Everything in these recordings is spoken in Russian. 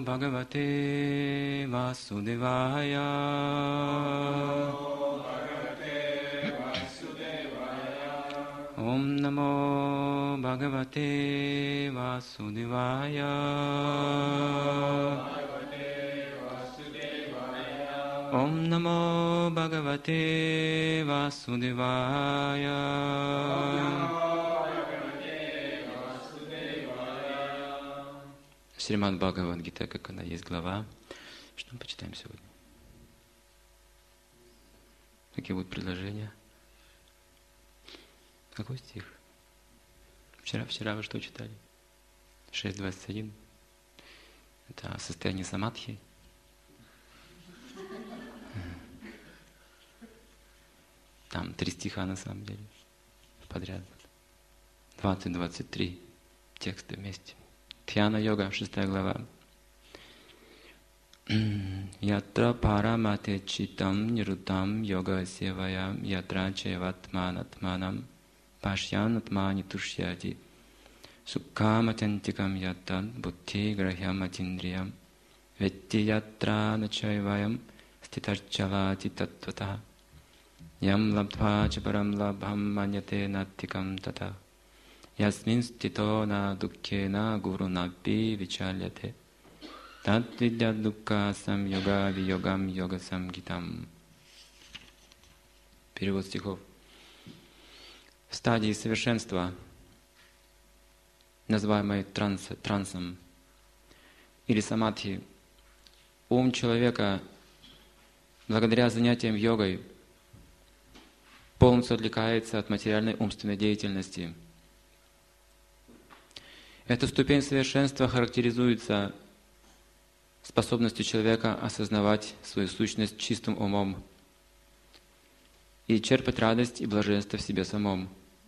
Bhagavate Vasudevaya. Om Namo Bhagavate Vasudevaya. Om Namo Bhagavate Vasudevaya. Шримад Бхагавад-гита, как она есть, глава. Что мы почитаем сегодня? Какие будут предложения? Какой стих? Вчера вы что читали? 6.21. Это состояние самадхи. Там 3 стиха на самом деле подряд. 20-23 тексты вместе. Дхьяна-йога, 6 глава. Ятра парамате читам нирутам йога севаям ятра чеватманатманам пашьянатмани тушьяти сукхаматентикам ятад будхи грахьяматиндриям ветти ятра начайваям ститарчавати таттватаха ям лабдва чапарам лабхам маньяте наттикам тата ясмин стито на дукхена гуру напи вичаляте тат-видья дукха сам йога виогам йога самгитам. Перевод стихов. В стадии совершенства, называемой трансом или самадхи, ум человека, благодаря занятиям йогой, полностью отвлекается от материальной умственной деятельности. Эта ступень совершенства характеризуется способностью человека осознавать свою сущность чистым умом и черпать радость и блаженство в себе самом.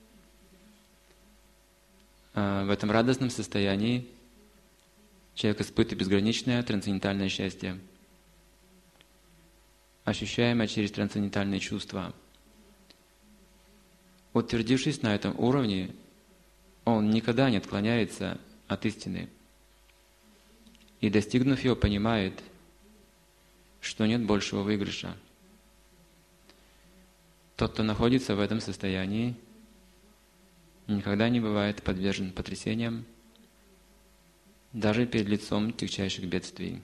В этом радостном состоянии человек испытывает безграничное трансцендентальное счастье, ощущаемое через трансцендентальные чувства. Утвердившись на этом уровне, он никогда не отклоняется от истины. И, достигнув его, понимает, что нет большего выигрыша. Тот, кто находится в этом состоянии, никогда не бывает подвержен потрясениям, даже перед лицом тягчайших бедствий.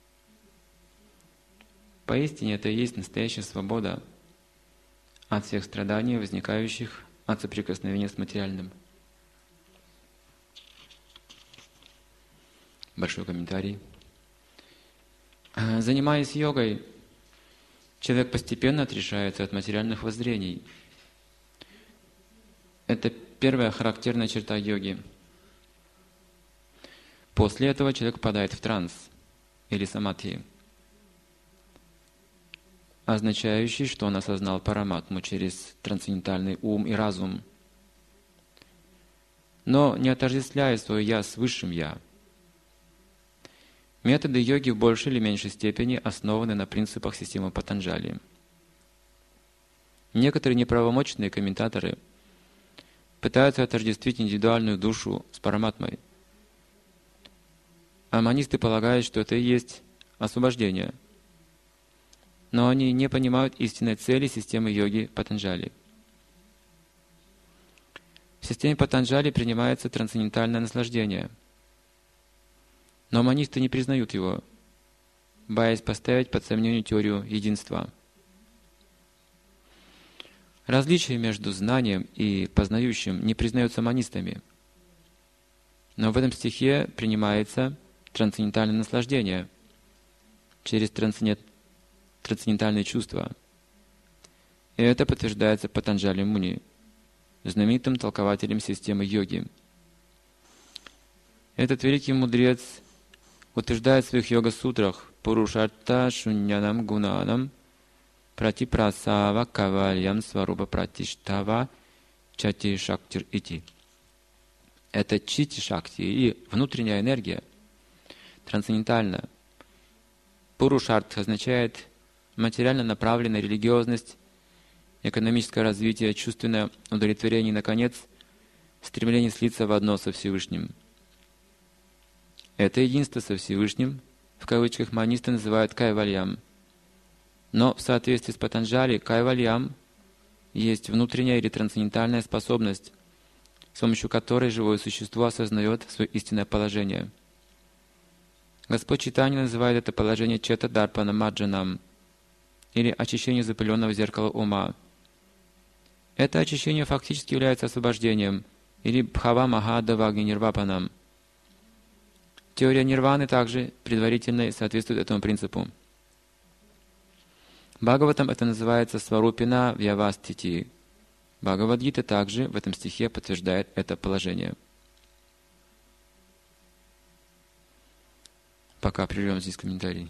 Поистине, это и есть настоящая свобода от всех страданий, возникающих от соприкосновения с материальным. Большой комментарий. Занимаясь йогой, человек постепенно отрешается от материальных воззрений. Это первая характерная черта йоги. После этого человек впадает в транс или самадхи, означающий, что он осознал параматму через трансцендентальный ум и разум, но не отождествляя свое «я» с высшим «я». Методы йоги в большей или меньшей степени основаны на принципах системы Патанджали. Некоторые неправомочные комментаторы пытаются отождествить индивидуальную душу с параматмой. А монисты полагают, что это и есть освобождение. Но они не понимают истинной цели системы йоги Патанджали. В системе Патанджали принимается трансцендентальное наслаждение. Но монисты не признают его, боясь поставить под сомнение теорию единства. Различие между знанием и познающим не признается монистами. Но в этом стихе принимается трансцендентальное наслаждение через трансцендентальные чувства. И это подтверждается Патанджали Муни, знаменитым толкователем системы йоги. Этот великий мудрец утверждает в своих йога-сутрах Пурушарта Шуньянам Гунанам Пратипрасава Кавальям Сварупа Пратиштава Чати Шактир Ити. Это чити шакти и внутренняя энергия, трансцендентальна. Пурушарт означает материально направленная религиозность, экономическое развитие, чувственное удовлетворение и, наконец, стремление слиться в одно со Всевышним. Это единство со Всевышним в кавычках, манисты называют кайвальям. Но в соответствии с Патанджали, кайвальям есть внутренняя или трансцендентальная способность, с помощью которой живое существо осознает свое истинное положение. Господь Чайтанья называет это положение чета-дарпана маджанам, или очищение запыленного зеркала ума. Это очищение фактически является освобождением, или бхава махадавагни нирвапанам. Теория нирваны также предварительно соответствует этому принципу. Бхагаватам это называется сварупина вьявастити. Бхагавадгита также в этом стихе подтверждает это положение. Пока прервем здесь комментарий.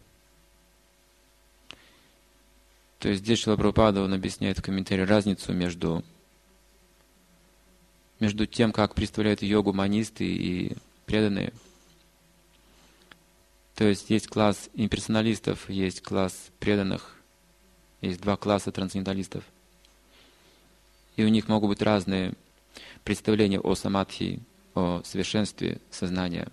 То есть здесь Шрила Прабхупада, он объясняет в комментарии разницу между тем, как представляют йогу манисты и преданные. То есть есть класс имперсоналистов, есть класс преданных, есть два класса трансценденталистов. И у них могут быть разные представления о самадхи, о совершенстве сознания.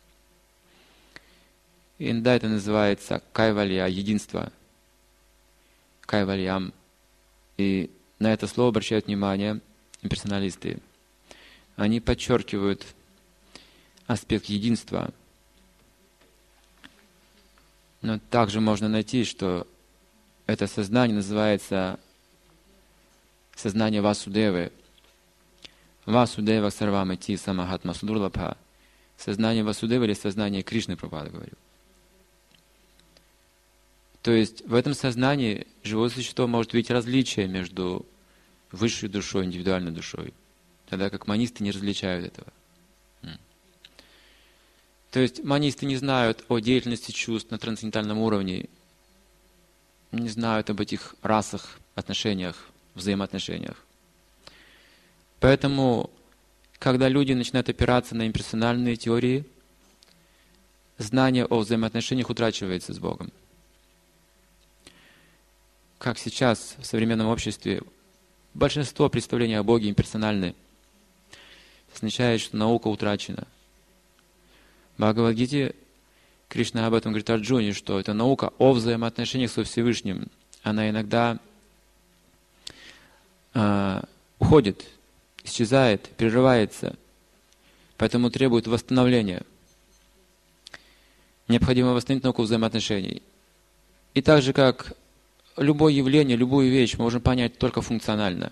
Иногда это называется кайвалья, единство, кайвальям. И на это слово обращают внимание имперсоналисты. Они подчеркивают аспект единства. Но также можно найти, что это сознание называется сознание Васудевы. Васудева сарвамати самахатма судурлабха. Сознание Васудевы или сознание Кришны, Прабхупада говорил. То есть в этом сознании живое существо может видеть различия между высшей душой и индивидуальной душой, тогда как манисты не различают этого. То есть манисты не знают о деятельности чувств на трансцендентальном уровне, не знают об этих расах, отношениях, взаимоотношениях. Поэтому, когда люди начинают опираться на имперсональные теории, знание о взаимоотношениях утрачивается с Богом. Как сейчас в современном обществе большинство представлений о Боге имперсональны. Это означает, что наука утрачена. В Бхагавад-гите Кришна об этом говорит Арджуне, что эта наука о взаимоотношениях со Всевышним, она иногда уходит, исчезает, прерывается, поэтому требует восстановления. Необходимо восстановить науку взаимоотношений. И так же, как любое явление, любую вещь мы можем понять только функционально.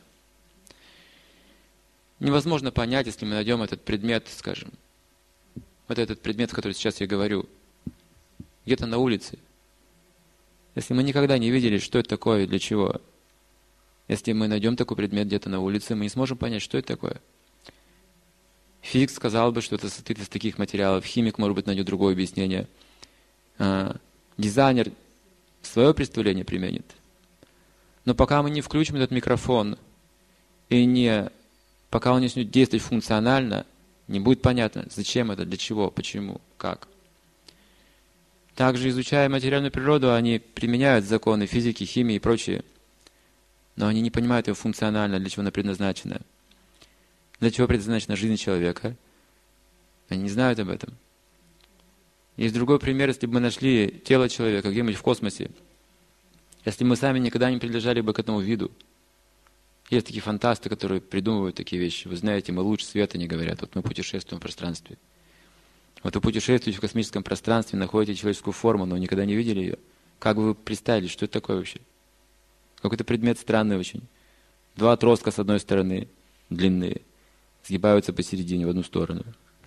Невозможно понять, если мы найдем этот предмет, скажем, вот этот предмет, о котором сейчас я говорю, где-то на улице. Если мы никогда не видели, что это такое и для чего, если мы найдем такой предмет где-то на улице, мы не сможем понять, что это такое. Физик сказал бы, что это состоит из таких материалов, химик, может быть, найдет другое объяснение. Дизайнер свое представление применит. Но пока мы не включим этот микрофон, и пока он не начнет действовать функционально, не будет понятно, зачем это, для чего, почему, как. Также, изучая материальную природу, они применяют законы физики, химии и прочее, но они не понимают ее функционально, для чего она предназначена. Для чего предназначена жизнь человека. Они не знают об этом. Есть другой пример, если бы мы нашли тело человека где-нибудь в космосе, если мы сами никогда не принадлежали бы к этому виду. Есть такие фантасты, которые придумывают такие вещи. Вы знаете, мы луч света, не говорят. Вот мы путешествуем в пространстве. Вот вы путешествуете в космическом пространстве, находите человеческую форму, но никогда не видели ее. Как бы вы представили, что это такое вообще? Какой-то предмет странный очень. Два отростка с одной стороны, длинные, сгибаются посередине в одну сторону.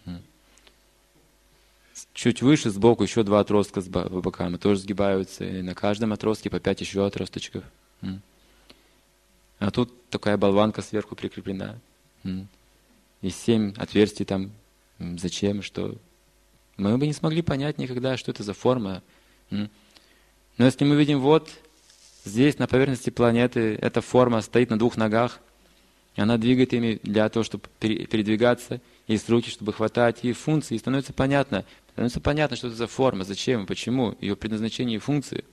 Чуть выше, сбоку, еще два отростка с боками тоже сгибаются. И на каждом отростке по 5 еще отросточков. А тут такая болванка сверху прикреплена. И 7 отверстий там. Зачем, что? Мы бы не смогли понять никогда, что это за форма. Но если мы видим, вот здесь, на поверхности планеты, эта форма стоит на 2 ногах, и она двигает ими для того, чтобы передвигаться, есть руки, чтобы хватать, и функции, и становится понятно, что это за форма, зачем, почему, ее предназначение и функции.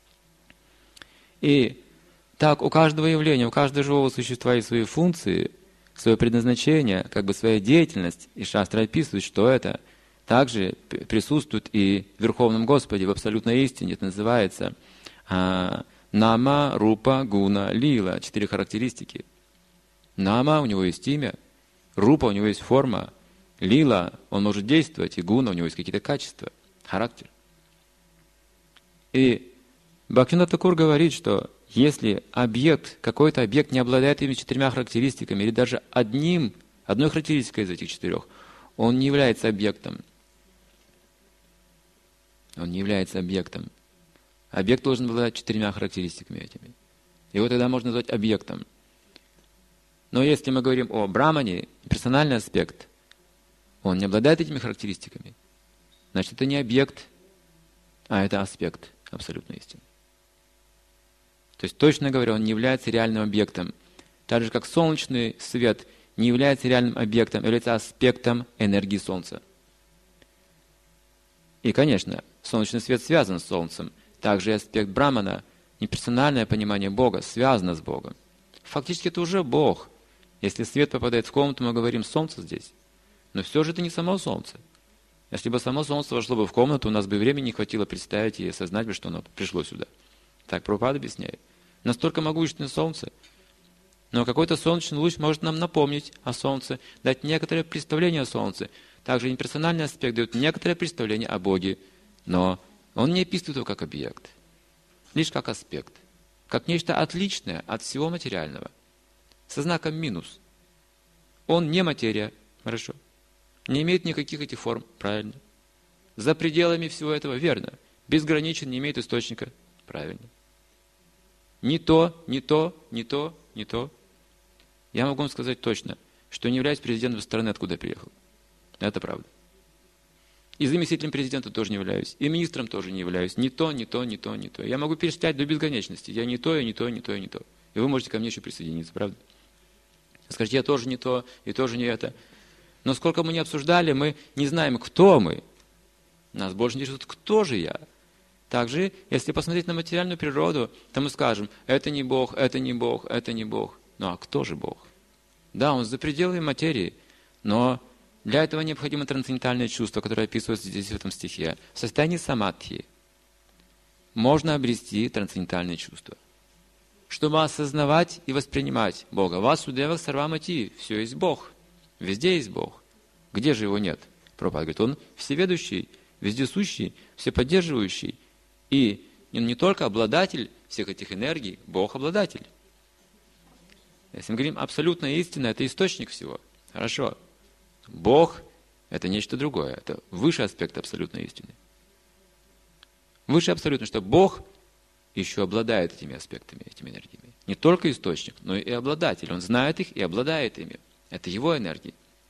И так у каждого явления, у каждого живого существа есть свои функции, свое предназначение, как бы своя деятельность, и шастры описывают, что это. также присутствует и в Верховном Господе, в абсолютной истине. Это называется Нама, Рупа, Гуна, Лила. 4 характеристики. Нама, у него есть имя. Рупа, у него есть форма. Лила, он может действовать. И Гуна, у него есть какие-то качества, характер. И Бхактивинода Тхакур говорит, что если какой-то объект не обладает этими 4 характеристиками, или даже одной характеристикой из этих 4, он не является объектом. Он не является объектом. Объект должен обладать 4 характеристиками этими. Его тогда можно назвать объектом. Но если мы говорим о Брахмане, персональный аспект, он не обладает этими характеристиками. Значит, это не объект, а это аспект абсолютной истины. То есть, точно говоря, он не является реальным объектом. Так же, как солнечный свет не является реальным объектом, является аспектом энергии Солнца. И, конечно, солнечный свет связан с Солнцем. Также и аспект Брахмана, неперсональное понимание Бога, связано с Богом. Фактически это уже Бог. Если свет попадает в комнату, мы говорим «Солнце здесь». Но все же это не само Солнце. Если бы само Солнце вошло бы в комнату, у нас бы времени не хватило представить и осознать бы, что оно пришло сюда. Так Прабхупада объясняет. Настолько могущественное Солнце. Но какой-то солнечный луч может нам напомнить о Солнце, дать некоторое представление о Солнце. Также неперсональный аспект дает некоторое представление о Боге. Но он не описывает его как объект, лишь как аспект, как нечто отличное от всего материального, со знаком минус. Он не материя, хорошо, не имеет никаких этих форм, правильно. За пределами всего этого, верно. Безграничен, не имеет источника, правильно. Не то. Я могу вам сказать точно, что не являюсь президентом страны, откуда я приехал. Это правда. И заместителем президента тоже не являюсь. И министром тоже не являюсь. Не то. Я могу перечислять до бесконечности. Я не то. И вы можете ко мне еще присоединиться, правда? Скажите, я тоже не то, и тоже не это. Но сколько мы не обсуждали, мы не знаем, кто мы. Нас больше интересует, кто же я. Также, если посмотреть на материальную природу, то мы скажем, это не Бог, это не Бог, это не Бог. Ну а кто же Бог? Да, Он за пределами материи, но для этого необходимо трансцендентальное чувство, которое описывается здесь в этом стихе. В состоянии самадхи можно обрести трансцендентальное чувство. Чтобы осознавать и воспринимать Бога. Васудева сарвамати, все есть Бог. Везде есть Бог. Где же Его нет? Прабхупада говорит, Он всеведущий, вездесущий, всеподдерживающий. И Он не только обладатель всех этих энергий, Бог обладатель. Если мы говорим абсолютная истина, это источник всего. Хорошо. Бог – это нечто другое. Это высший аспект абсолютной истины. Выше абсолютно, что Бог еще обладает этими аспектами, этими энергиями. Не только источник, но и обладатель. Он знает их и обладает ими. Это Его энергии.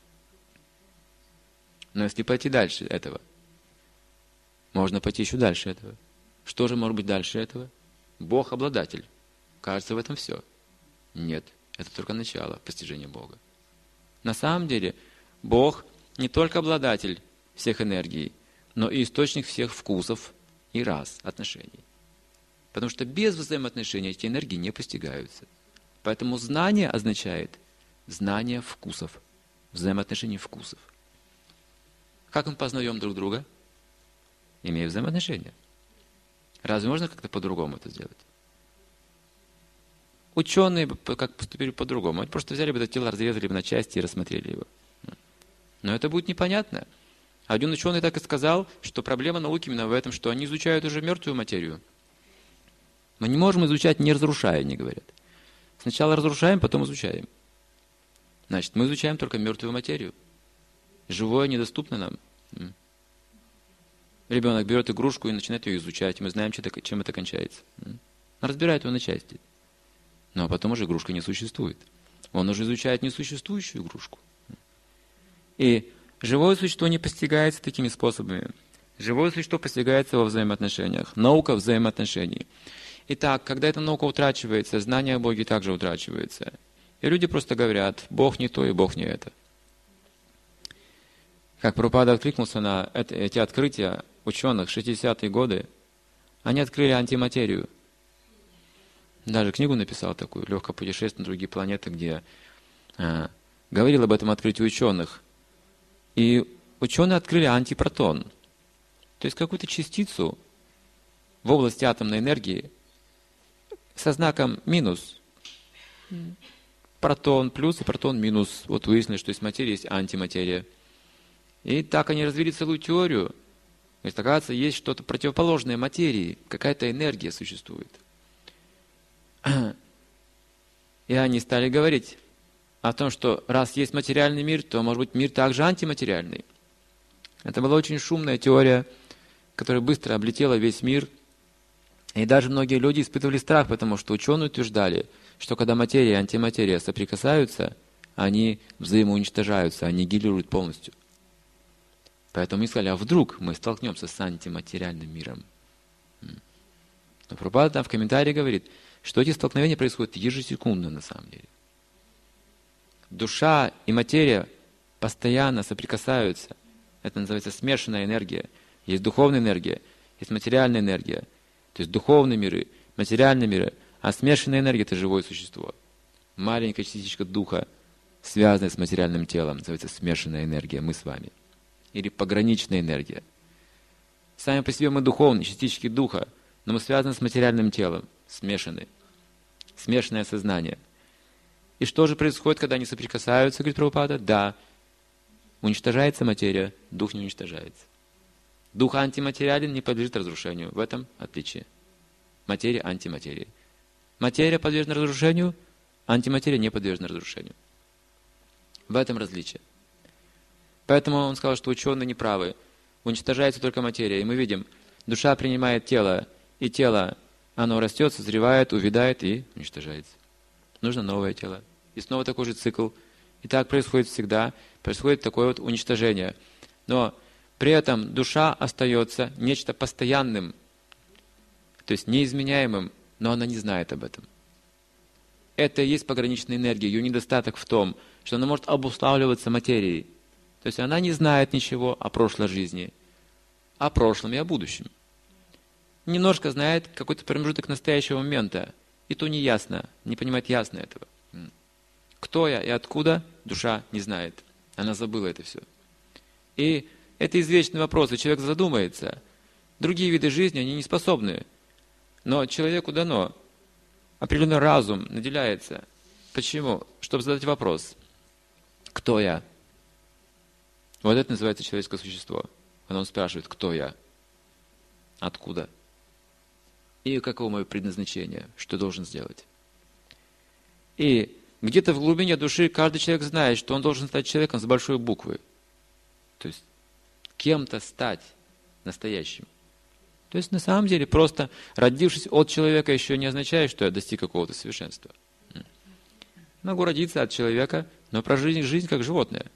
Но если пойти дальше этого, можно пойти еще дальше этого. Что же может быть дальше этого? Бог обладатель. Кажется, в этом все. Нет, это только начало постижения Бога. На самом деле, Бог не только обладатель всех энергий, но и источник всех вкусов и рас отношений. Потому что без взаимоотношений эти энергии не постигаются. Поэтому знание означает знание вкусов, взаимоотношений вкусов. Как мы познаем друг друга? Имея взаимоотношения. Разве можно как-то по-другому это сделать? Ученые как поступили по-другому. Они просто взяли бы это тело, разрезали бы на части и рассмотрели его. Но это будет непонятно. Один ученый так и сказал, что проблема науки именно в этом, что они изучают уже мертвую материю. Мы не можем изучать, не разрушая, они говорят. Сначала разрушаем, потом изучаем. Значит, мы изучаем только мертвую материю. Живое недоступно нам. Ребенок берет игрушку и начинает ее изучать. Мы знаем, чем это кончается. Он разбирает ее на части. Но потом уже игрушка не существует. Он уже изучает несуществующую игрушку. И живое существо не постигается такими способами. Живое существо постигается во взаимоотношениях. Наука взаимоотношений. Итак, когда эта наука утрачивается, знание о Боге также утрачивается. И люди просто говорят, Бог не то и Бог не это. Как Прабхупада откликнулся на эти открытия ученых в 60-е годы, они открыли антиматерию. Даже книгу написал такую, «Легкое путешествие на другие планеты», где говорил об этом открытии ученых. И ученые открыли антипротон. То есть какую-то частицу в области атомной энергии со знаком минус. Протон плюс и протон минус. Вот выяснили, что есть материя, есть антиматерия. И так они развили целую теорию. То есть, оказывается, есть что-то противоположное материи, какая-то энергия существует. И они стали говорить о том, что раз есть материальный мир, то, может быть, мир также антиматериальный. Это была очень шумная теория, которая быстро облетела весь мир. И даже многие люди испытывали страх, потому что ученые утверждали, что когда материя и антиматерия соприкасаются, они взаимоуничтожаются, аннигилируют полностью. Поэтому мы сказали, а вдруг мы столкнемся с антиматериальным миром? Но Прабхупада там в комментарии говорит, что эти столкновения происходят ежесекундно на самом деле. Душа и материя постоянно соприкасаются. Это называется смешанная энергия. Есть духовная энергия, есть материальная энергия. То есть духовные миры, материальные миры. А смешанная энергия – это живое существо. Маленькая частичка духа, связанная с материальным телом, называется смешанная энергия, мы с вами. Или пограничная энергия. Сами по себе мы духовные, частички духа, но мы связаны с материальным телом, смешаны. Смешанное сознание. И что же происходит, когда они соприкасаются, говорит Прабхупада? Да, уничтожается материя, дух не уничтожается. Дух антиматериален, не подлежит разрушению. В этом отличие. Материя антиматерии. Материя подвержена разрушению, антиматерия не подвержена разрушению. В этом различие. Поэтому он сказал, что ученые неправы. Уничтожается только материя. И мы видим, душа принимает тело, и тело, оно растет, созревает, увядает и уничтожается. Нужно новое тело. И снова такой же цикл. И так происходит всегда. Происходит такое вот уничтожение. Но при этом душа остается нечто постоянным, то есть неизменяемым, но она не знает об этом. Это и есть пограничная энергия. Ее недостаток в том, что она может обуславливаться материей. То есть она не знает ничего о прошлой жизни, о прошлом и о будущем. Немножко знает какой-то промежуток настоящего момента, и то не ясно, не понимает ясно этого. Кто я и откуда, душа не знает. Она забыла это все. И это извечный вопрос, и человек задумается. Другие виды жизни, они не способны. Но человеку дано, определенный разум наделяется. Почему? Чтобы задать вопрос. Кто я? Вот это называется человеческое существо. Когда он спрашивает, кто я? Откуда? И каково мое предназначение? Что должен сделать? И где-то в глубине души каждый человек знает, что он должен стать человеком с большой буквы. То есть кем-то стать настоящим. То есть на самом деле просто родившись от человека еще не означает, что я достиг какого-то совершенства. Могу родиться от человека, но прожить жизнь как животное.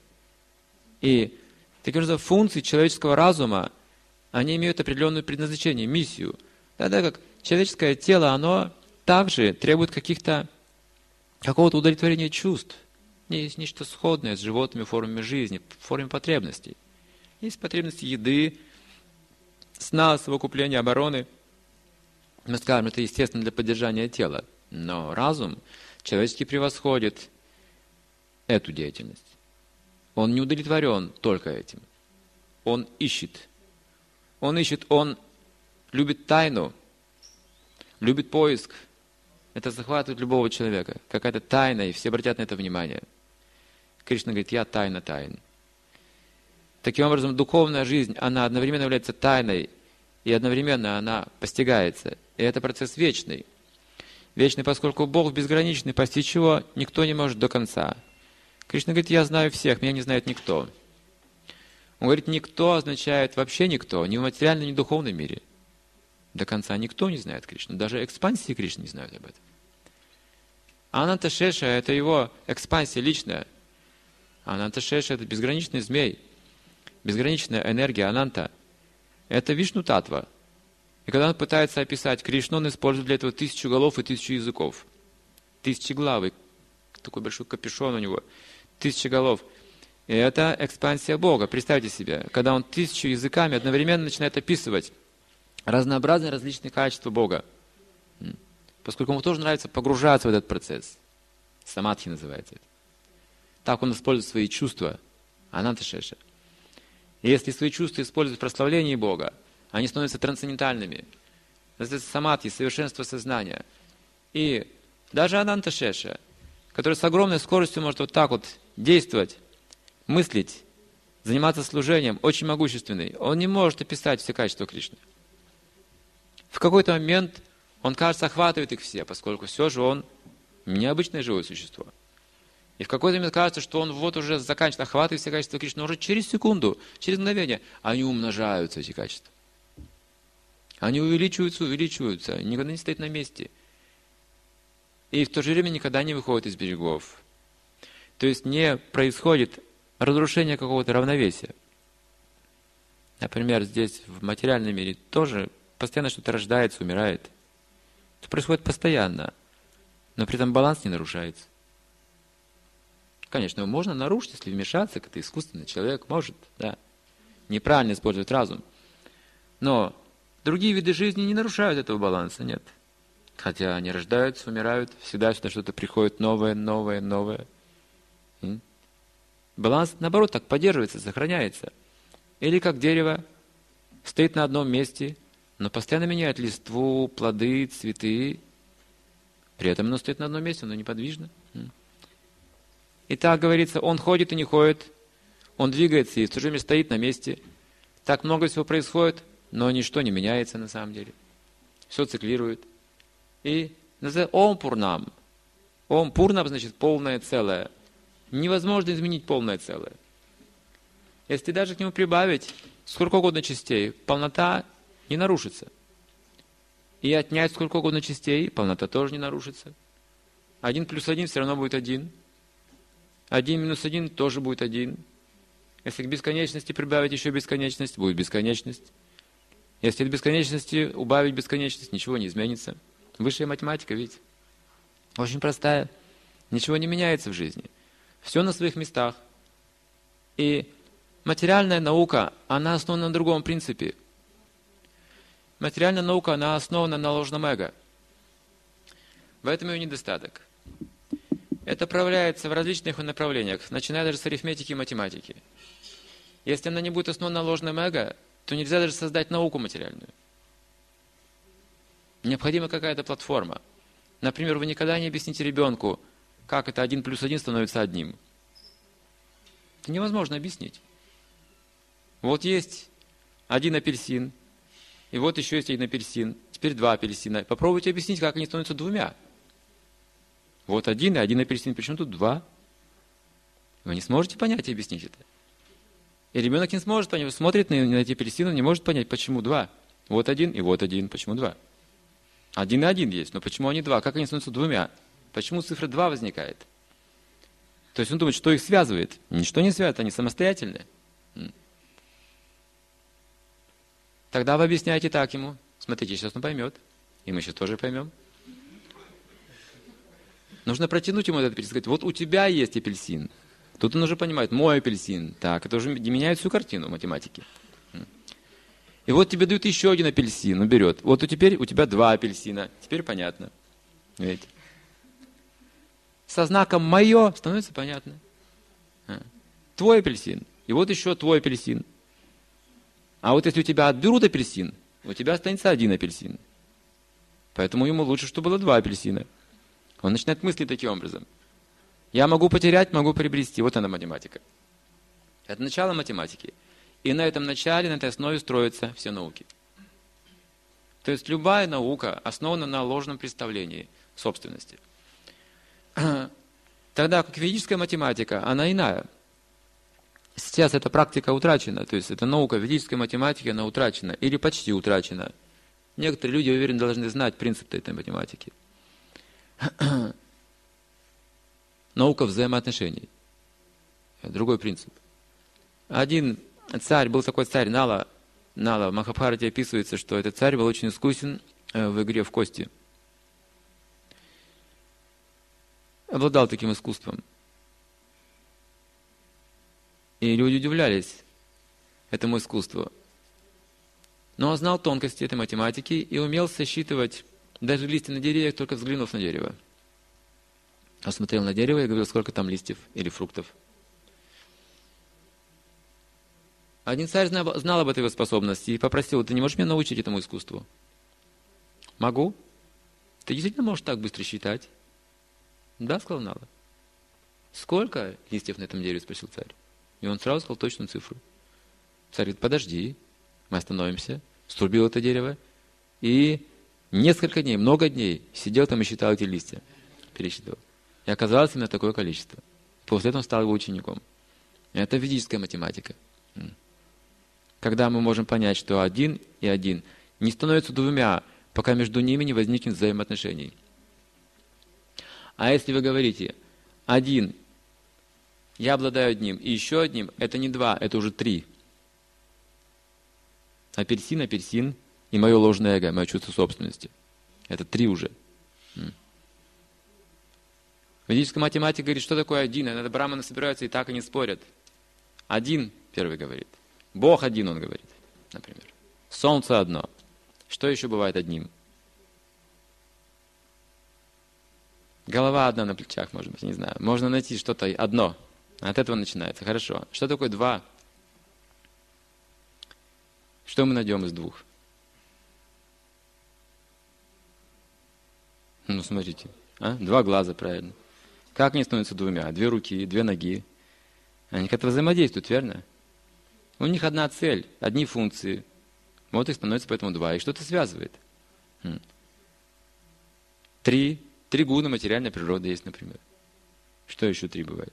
И таким же функции человеческого разума, они имеют определенное предназначение, миссию. Тогда как человеческое тело, оно также требует какого-то удовлетворения чувств. Есть нечто сходное с животными формами жизни, формами потребностей. Есть потребности еды, сна, совокупления, обороны. Мы скажем, это естественно для поддержания тела. Но разум человеческий превосходит эту деятельность. Он не удовлетворен только этим. Он ищет. Он любит тайну, любит поиск. Это захватывает любого человека. Какая-то тайна, и все обратят на это внимание. Кришна говорит, я тайна тайн. Таким образом, духовная жизнь, она одновременно является тайной, и одновременно она постигается. И это процесс вечный. Вечный, поскольку Бог безграничный, постичь его никто не может до конца. Кришна говорит, я знаю всех, меня не знает никто. Он говорит, никто означает вообще никто, ни в материальном, ни в духовном мире. До конца никто не знает Кришну, даже экспансии Кришны не знают об этом. Ананта Шеша – это его экспансия личная. Ананта Шеша – это безграничный змей, безграничная энергия Ананта. Это Вишну Татва. И когда он пытается описать Кришну, он использует для этого 1000 голов и 1000 языков. 1000 главы, такой большой капюшон у него, 1000 голов. И это экспансия Бога. Представьте себе, когда он 1000 языками одновременно начинает описывать разнообразные различные качества Бога. Поскольку ему тоже нравится погружаться в этот процесс. Самадхи называется это. Так он использует свои чувства. Ананта Шеша. И если свои чувства используют в прославлении Бога, они становятся трансцендентальными. Это самадхи, совершенство сознания. И даже Ананта Шеша, который с огромной скоростью может вот так вот действовать, мыслить, заниматься служением, очень могущественный, он не может описать все качества Кришны. В какой-то момент он, кажется, охватывает их все, поскольку все же он необычное живое существо. И в какой-то момент кажется, что он вот уже заканчивает, охватывает все качества Кришны, но уже через секунду, через мгновение, они умножаются, эти качества. Они увеличиваются, никогда не стоят на месте. И в то же время никогда не выходят из берегов. То есть не происходит разрушение какого-то равновесия. Например, здесь в материальном мире тоже постоянно что-то рождается, умирает. Это происходит постоянно, но при этом баланс не нарушается. Конечно, его можно нарушить, если вмешаться, как-то искусственный человек может, да, неправильно использовать разум. Но другие виды жизни не нарушают этого баланса, нет. Хотя они рождаются, умирают, всегда сюда что-то приходит новое. Баланс, наоборот, так поддерживается, сохраняется. Или как дерево стоит на одном месте, но постоянно меняет листву, плоды, цветы. При этом оно стоит на одном месте, оно неподвижно. И так говорится, он ходит и не ходит, он двигается и в то же время стоит на месте. Так много всего происходит, но ничто не меняется на самом деле. Все циклирует. И называется Ом Пурнам. Ом Пурнам значит полное целое. Невозможно изменить полное целое. Если даже к нему прибавить сколько угодно частей, полнота не нарушится. И отнять сколько угодно частей, полнота тоже не нарушится. 1 плюс 1 все равно будет 1. 1 минус 1 тоже будет 1. Если к бесконечности прибавить еще бесконечность, будет бесконечность. Если от бесконечности убавить бесконечность, ничего не изменится. Высшая математика, видите? Очень простая. Ничего не меняется в жизни. Все на своих местах. И материальная наука, она основана на другом принципе. Материальная наука, она основана на ложном эго. В этом ее недостаток. Это проявляется в различных направлениях, начиная даже с арифметики и математики. Если она не будет основана на ложном эго, то нельзя даже создать науку материальную. Необходима какая-то платформа. Например, вы никогда не объясните ребенку, как это 1 плюс 1 становится 1. Это невозможно объяснить. Вот есть 1 апельсин, и вот еще есть 1 апельсин, теперь 2 апельсина. Попробуйте объяснить, как они становятся 2. Вот 1 и 1 апельсин, причем тут 2. Вы не сможете понять и объяснить это. И ребенок не сможет понять, смотрит на эти апельсины, не может понять, почему 2. Вот 1 и вот 1, почему 2. 1 и 1 есть, но почему они 2? Как они становятся 2? Почему цифра 2 возникает? То есть он думает, что их связывает. Ничто не связывает, они самостоятельные. Тогда вы объясняете так ему. Смотрите, сейчас он поймет. И мы сейчас тоже поймем. Нужно протянуть ему этот апельсин, сказать, вот у тебя есть апельсин. Тут он уже понимает, мой апельсин. Так, это уже меняет всю картину математики. И вот тебе дают еще 1 апельсин, он берет. Вот теперь у тебя 2 апельсина. Теперь понятно. Видите? Со знаком «моё» становится понятно. Твой апельсин. И вот еще твой апельсин. А вот если у тебя отберут апельсин, у тебя останется 1 апельсин. Поэтому ему лучше, чтобы было 2 апельсина. Он начинает мыслить таким образом. Я могу потерять, могу приобрести. Вот она математика. Это начало математики. И на этом начале, на этой основе строятся все науки. То есть любая наука основана на ложном представлении собственности. Тогда как ведическая математика, она иная. Сейчас эта практика утрачена, то есть эта наука ведической математики, она утрачена или почти утрачена. Некоторые люди, уверен, должны знать принцип этой математики. Наука взаимоотношений. Другой принцип. Один царь, был такой царь Нала, в Махабхарате описывается, что этот царь был очень искусен в игре в кости. Обладал таким искусством. И люди удивлялись этому искусству. Но он знал тонкости этой математики и умел сосчитывать даже листья на деревьях, только взглянув на дерево. Он смотрел на дерево и говорил, сколько там листьев или фруктов. Один царь знал об этой его способности и попросил: ты не можешь меня научить этому искусству? Могу. Ты действительно можешь так быстро считать? Да, сказал Нала. Сколько листьев на этом дереве? Спросил царь. И он сразу сказал точную цифру. Царь говорит: подожди, мы остановимся. Срубил это дерево и несколько дней, много дней сидел там и считал эти листья. Пересчитывал. И оказалось именно такое количество. После этого он стал его учеником. Это ведическая математика. Когда мы можем понять, что один и один не становятся двумя, пока между ними не возникнет взаимоотношений. А если вы говорите: один, я обладаю одним, и еще одним, это не два, это уже три. Апельсин, апельсин, и мое ложное эго, мое чувство собственности. Это три уже. Ведическая математика говорит, что такое один. Иногда браманы собираются и так и не спорят. Один, первый говорит. Бог один, он говорит, например. Солнце одно. Что еще бывает одним? Голова одна на плечах, может быть, не знаю. Можно найти что-то одно. От этого начинается. Хорошо. Что такое два? Что мы найдем из двух? Ну, смотрите. Два глаза, правильно. Как они становятся двумя? Две руки, две ноги. Они как-то взаимодействуют, верно? У них одна цель, одни функции. Вот их становится поэтому два. И что-то связывает. Три гуна материальной природы есть, например. Что еще три бывает?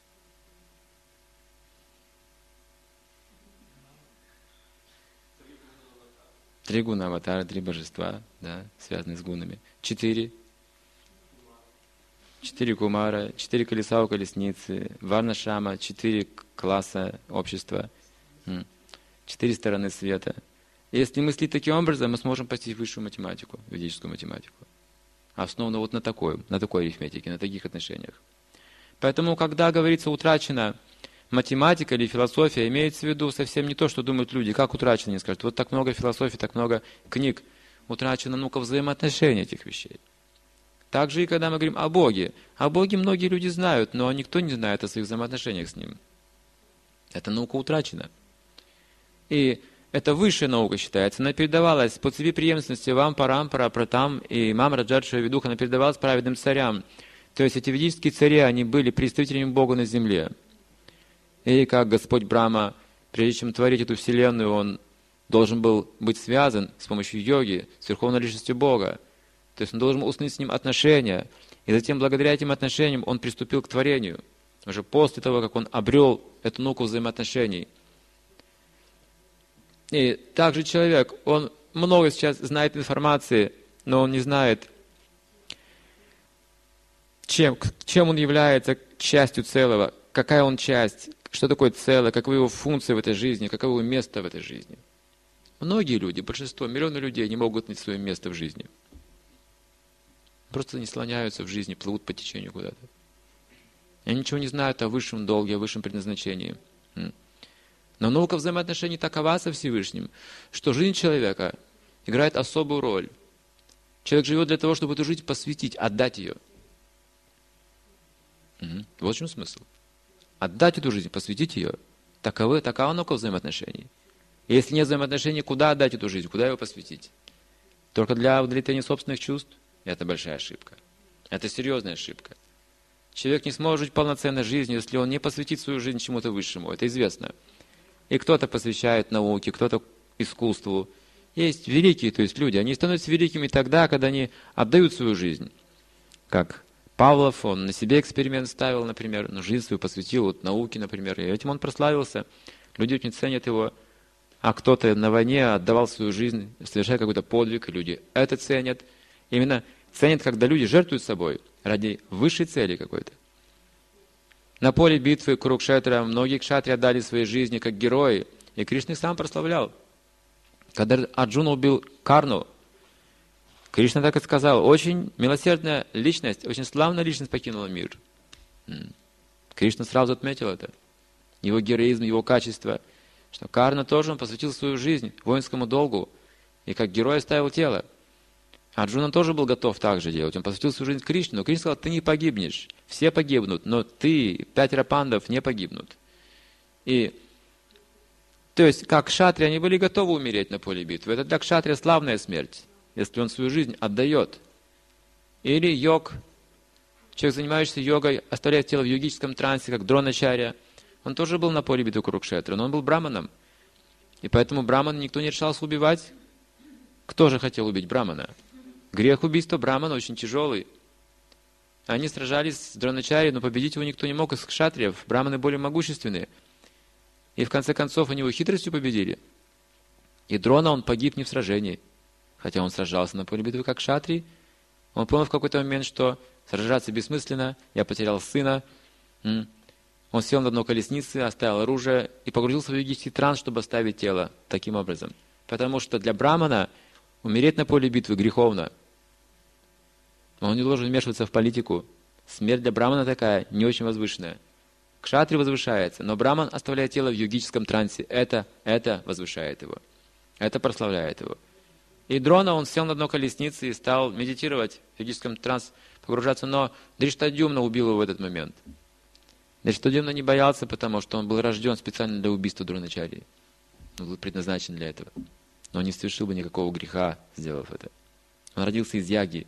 Три гуна аватара, три божества, да, связанные с гунами. Четыре кумара, 4 колеса у колесницы, варна шама, 4 класса общества, 4 стороны света. И если мыслить таким образом, мы сможем постичь высшую математику, ведическую математику. Основана вот на такой арифметике, на таких отношениях. Поэтому, когда говорится «утрачена математика» или «философия», имеется в виду совсем не то, что думают люди. Как утрачено? Они скажут: вот так много философий, так много книг. Утрачено, ну-ка, взаимоотношения этих вещей. Так же и когда мы говорим о Боге. О Боге многие люди знают, но никто не знает о своих взаимоотношениях с Ним. Эта наука утрачена. И это высшая наука считается. Она передавалась по цепи преемственности вам, парампара, пратам и мам раджаджа видуха. Она передавалась праведным царям. То есть эти ведические цари, они были представителями Бога на земле. И как Господь Брахма, прежде чем творить эту вселенную, Он должен был быть связан с помощью йоги, с Верховной Личностью Бога. То есть он должен был установить с Ним отношения. И затем, благодаря этим отношениям, он приступил к творению. Уже после того, как он обрел эту науку взаимоотношений. И также человек, он много сейчас знает информации, но он не знает, чем он является частью целого, какая он часть, что такое целое, каковы его функции в этой жизни, каково его место в этой жизни. Многие люди, большинство, миллионы людей не могут найти свое место в жизни. Просто не слоняются в жизни, плывут по течению куда-то. Они ничего не знают о высшем долге, о высшем предназначении. Но наука взаимоотношений такова со Всевышним, что жизнь человека играет особую роль. Человек живет для того, чтобы эту жизнь посвятить, отдать ее. Вот в чем смысл. Отдать эту жизнь, посвятить ее. Такова наука взаимоотношений. И если нет взаимоотношений, куда отдать эту жизнь, куда ее посвятить? Только для удовлетворения собственных чувств? Это большая ошибка. Это серьезная ошибка. Человек не сможет жить полноценной жизнью, если он не посвятит свою жизнь чему-то высшему. Это известно. И кто-то посвящает науке, кто-то искусству. Есть великие, то есть люди. Они становятся великими тогда, когда они отдают свою жизнь. Как Павлов, он на себе эксперимент ставил, например, но жизнь свою посвятил науке, например. И этим он прославился. Люди очень ценят его. А кто-то на войне отдавал свою жизнь, совершая какой-то подвиг, и люди это ценят. Именно ценят, когда люди жертвуют собой ради высшей цели какой-то. На поле битвы Курукшетра многие кшатри отдали свои жизни как герои, и Кришна их сам прославлял. Когда Арджуна убил Карну, Кришна так и сказал: очень милосердная личность, очень славная личность покинула мир. Кришна сразу отметил это. Его героизм, его качество, что Карна тоже он посвятил свою жизнь воинскому долгу, и как герой оставил тело. Арджуна тоже был готов так же делать. Он посвятил свою жизнь Кришне, но Кришна сказал: ты не погибнешь. Все погибнут, но ты, 5 пандав не погибнут. И То есть, как кшатрии, они были готовы умереть на поле битвы. Это для кшатрия славная смерть, если он свою жизнь отдает. Или йог. Человек, занимающийся йогой, оставляет тело в йогическом трансе, как Дроначарья. Он тоже был на поле битвы Курукшетры, но он был браманом. И поэтому брамана никто не решался убивать. Кто же хотел убить брамана? Грех убийства брамана очень тяжелый. Они сражались с Дроначарьей, но победить его никто не мог из кшатриев. Браманы более могущественные. И в конце концов они его хитростью победили. И Дрона, он погиб не в сражении. Хотя он сражался на поле битвы как кшатрий. Он понял в какой-то момент, что сражаться бессмысленно, я потерял сына. Он сел на дно колесницы, оставил оружие и погрузился в йогический транс, чтобы оставить тело таким образом. Потому что для брамана умереть на поле битвы греховно. Он не должен вмешиваться в политику. Смерть для брамана такая, не очень возвышенная. Кшатри возвышается, но браман оставляет тело в йогическом трансе. Это возвышает его. Это прославляет его. И Дрона, он сел на дно колесницы и стал медитировать в йогическом трансе, погружаться, но Дриштадюмна убил его в этот момент. Дриштадюмна не боялся, потому что он был рожден специально для убийства Дроначарьи. Он был предназначен для этого. Но он не совершил бы никакого греха, сделав это. Он родился из яги.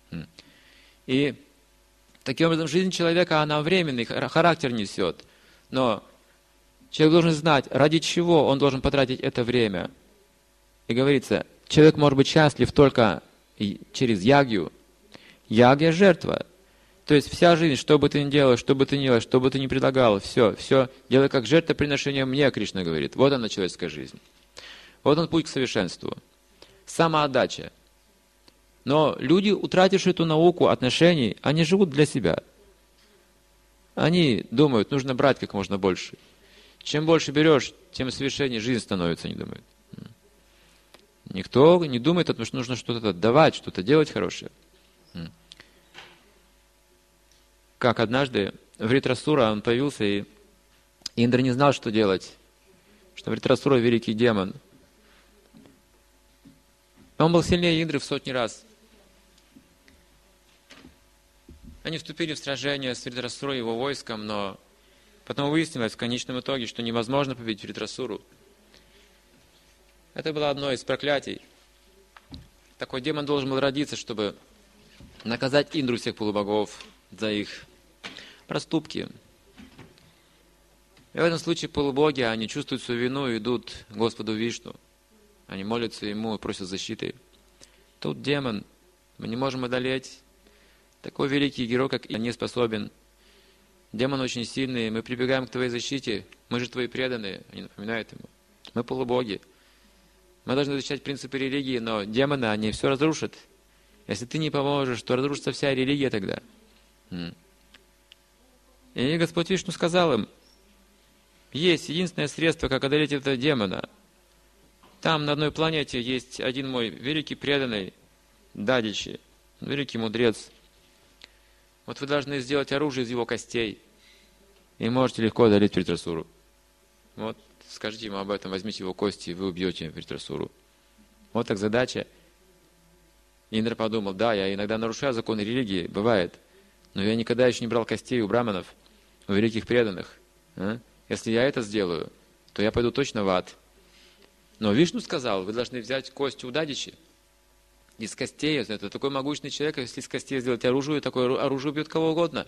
И таким образом жизнь человека, она временный, характер несет. Но человек должен знать, ради чего он должен потратить это время. И говорится, человек может быть счастлив только через ягью. Ягья – жертва. То есть вся жизнь, что бы ты ни делал, что бы ты ни делал, что бы ты ни предлагал, все делай как жертвоприношение мне, Кришна говорит. Вот она, человеческая жизнь. Вот он путь к совершенству. Самоотдача. Но люди, утратившие эту науку отношений, они живут для себя. Они думают, нужно брать как можно больше. Чем больше берешь, тем совершеннее жизнь становится, они думают. Никто не думает о том, что нужно что-то отдавать, что-то делать хорошее. Как однажды Вритрасура, он появился, и Индра не знал, что делать. Что Вритрасура — великий демон. Он был сильнее Индры в сотни раз. Они вступили в сражение с Вритрасурой и его войском, но потом выяснилось в конечном итоге, что невозможно победить Вритрасуру. Это было одно из проклятий. Такой демон должен был родиться, чтобы наказать Индру всех полубогов за их проступки. И в этом случае полубоги, они чувствуют свою вину и идут к Господу Вишну. Они молятся Ему и просят защиты. Тут демон, мы не можем одолеть. Такой великий герой, как я, не способен. Демон очень сильный, мы прибегаем к Твоей защите, мы же Твои преданные. Они напоминают Ему. Мы полубоги. Мы должны защищать принципы религии, но демоны, они все разрушат. Если ты не поможешь, то разрушится вся религия тогда. И Господь Вишну сказал им, есть единственное средство, как одолеть этого демона. Там на одной планете есть один мой великий преданный Дадичи, великий мудрец. Вот вы должны сделать оружие из его костей, и можете легко одолеть Вритрасуру. Вот, скажите ему об этом, возьмите его кости, и вы убьете Вритрасуру. Вот так задача. Индра подумал, да, я иногда нарушаю законы религии, бывает, но я никогда еще не брал костей у браманов, у великих преданных. Если я это сделаю, то я пойду точно в ад. Но Вишну сказал, вы должны взять кости у Дадичи. Из костей, это такой могущественный человек, если из костей сделать оружие, такое оружие убьет кого угодно.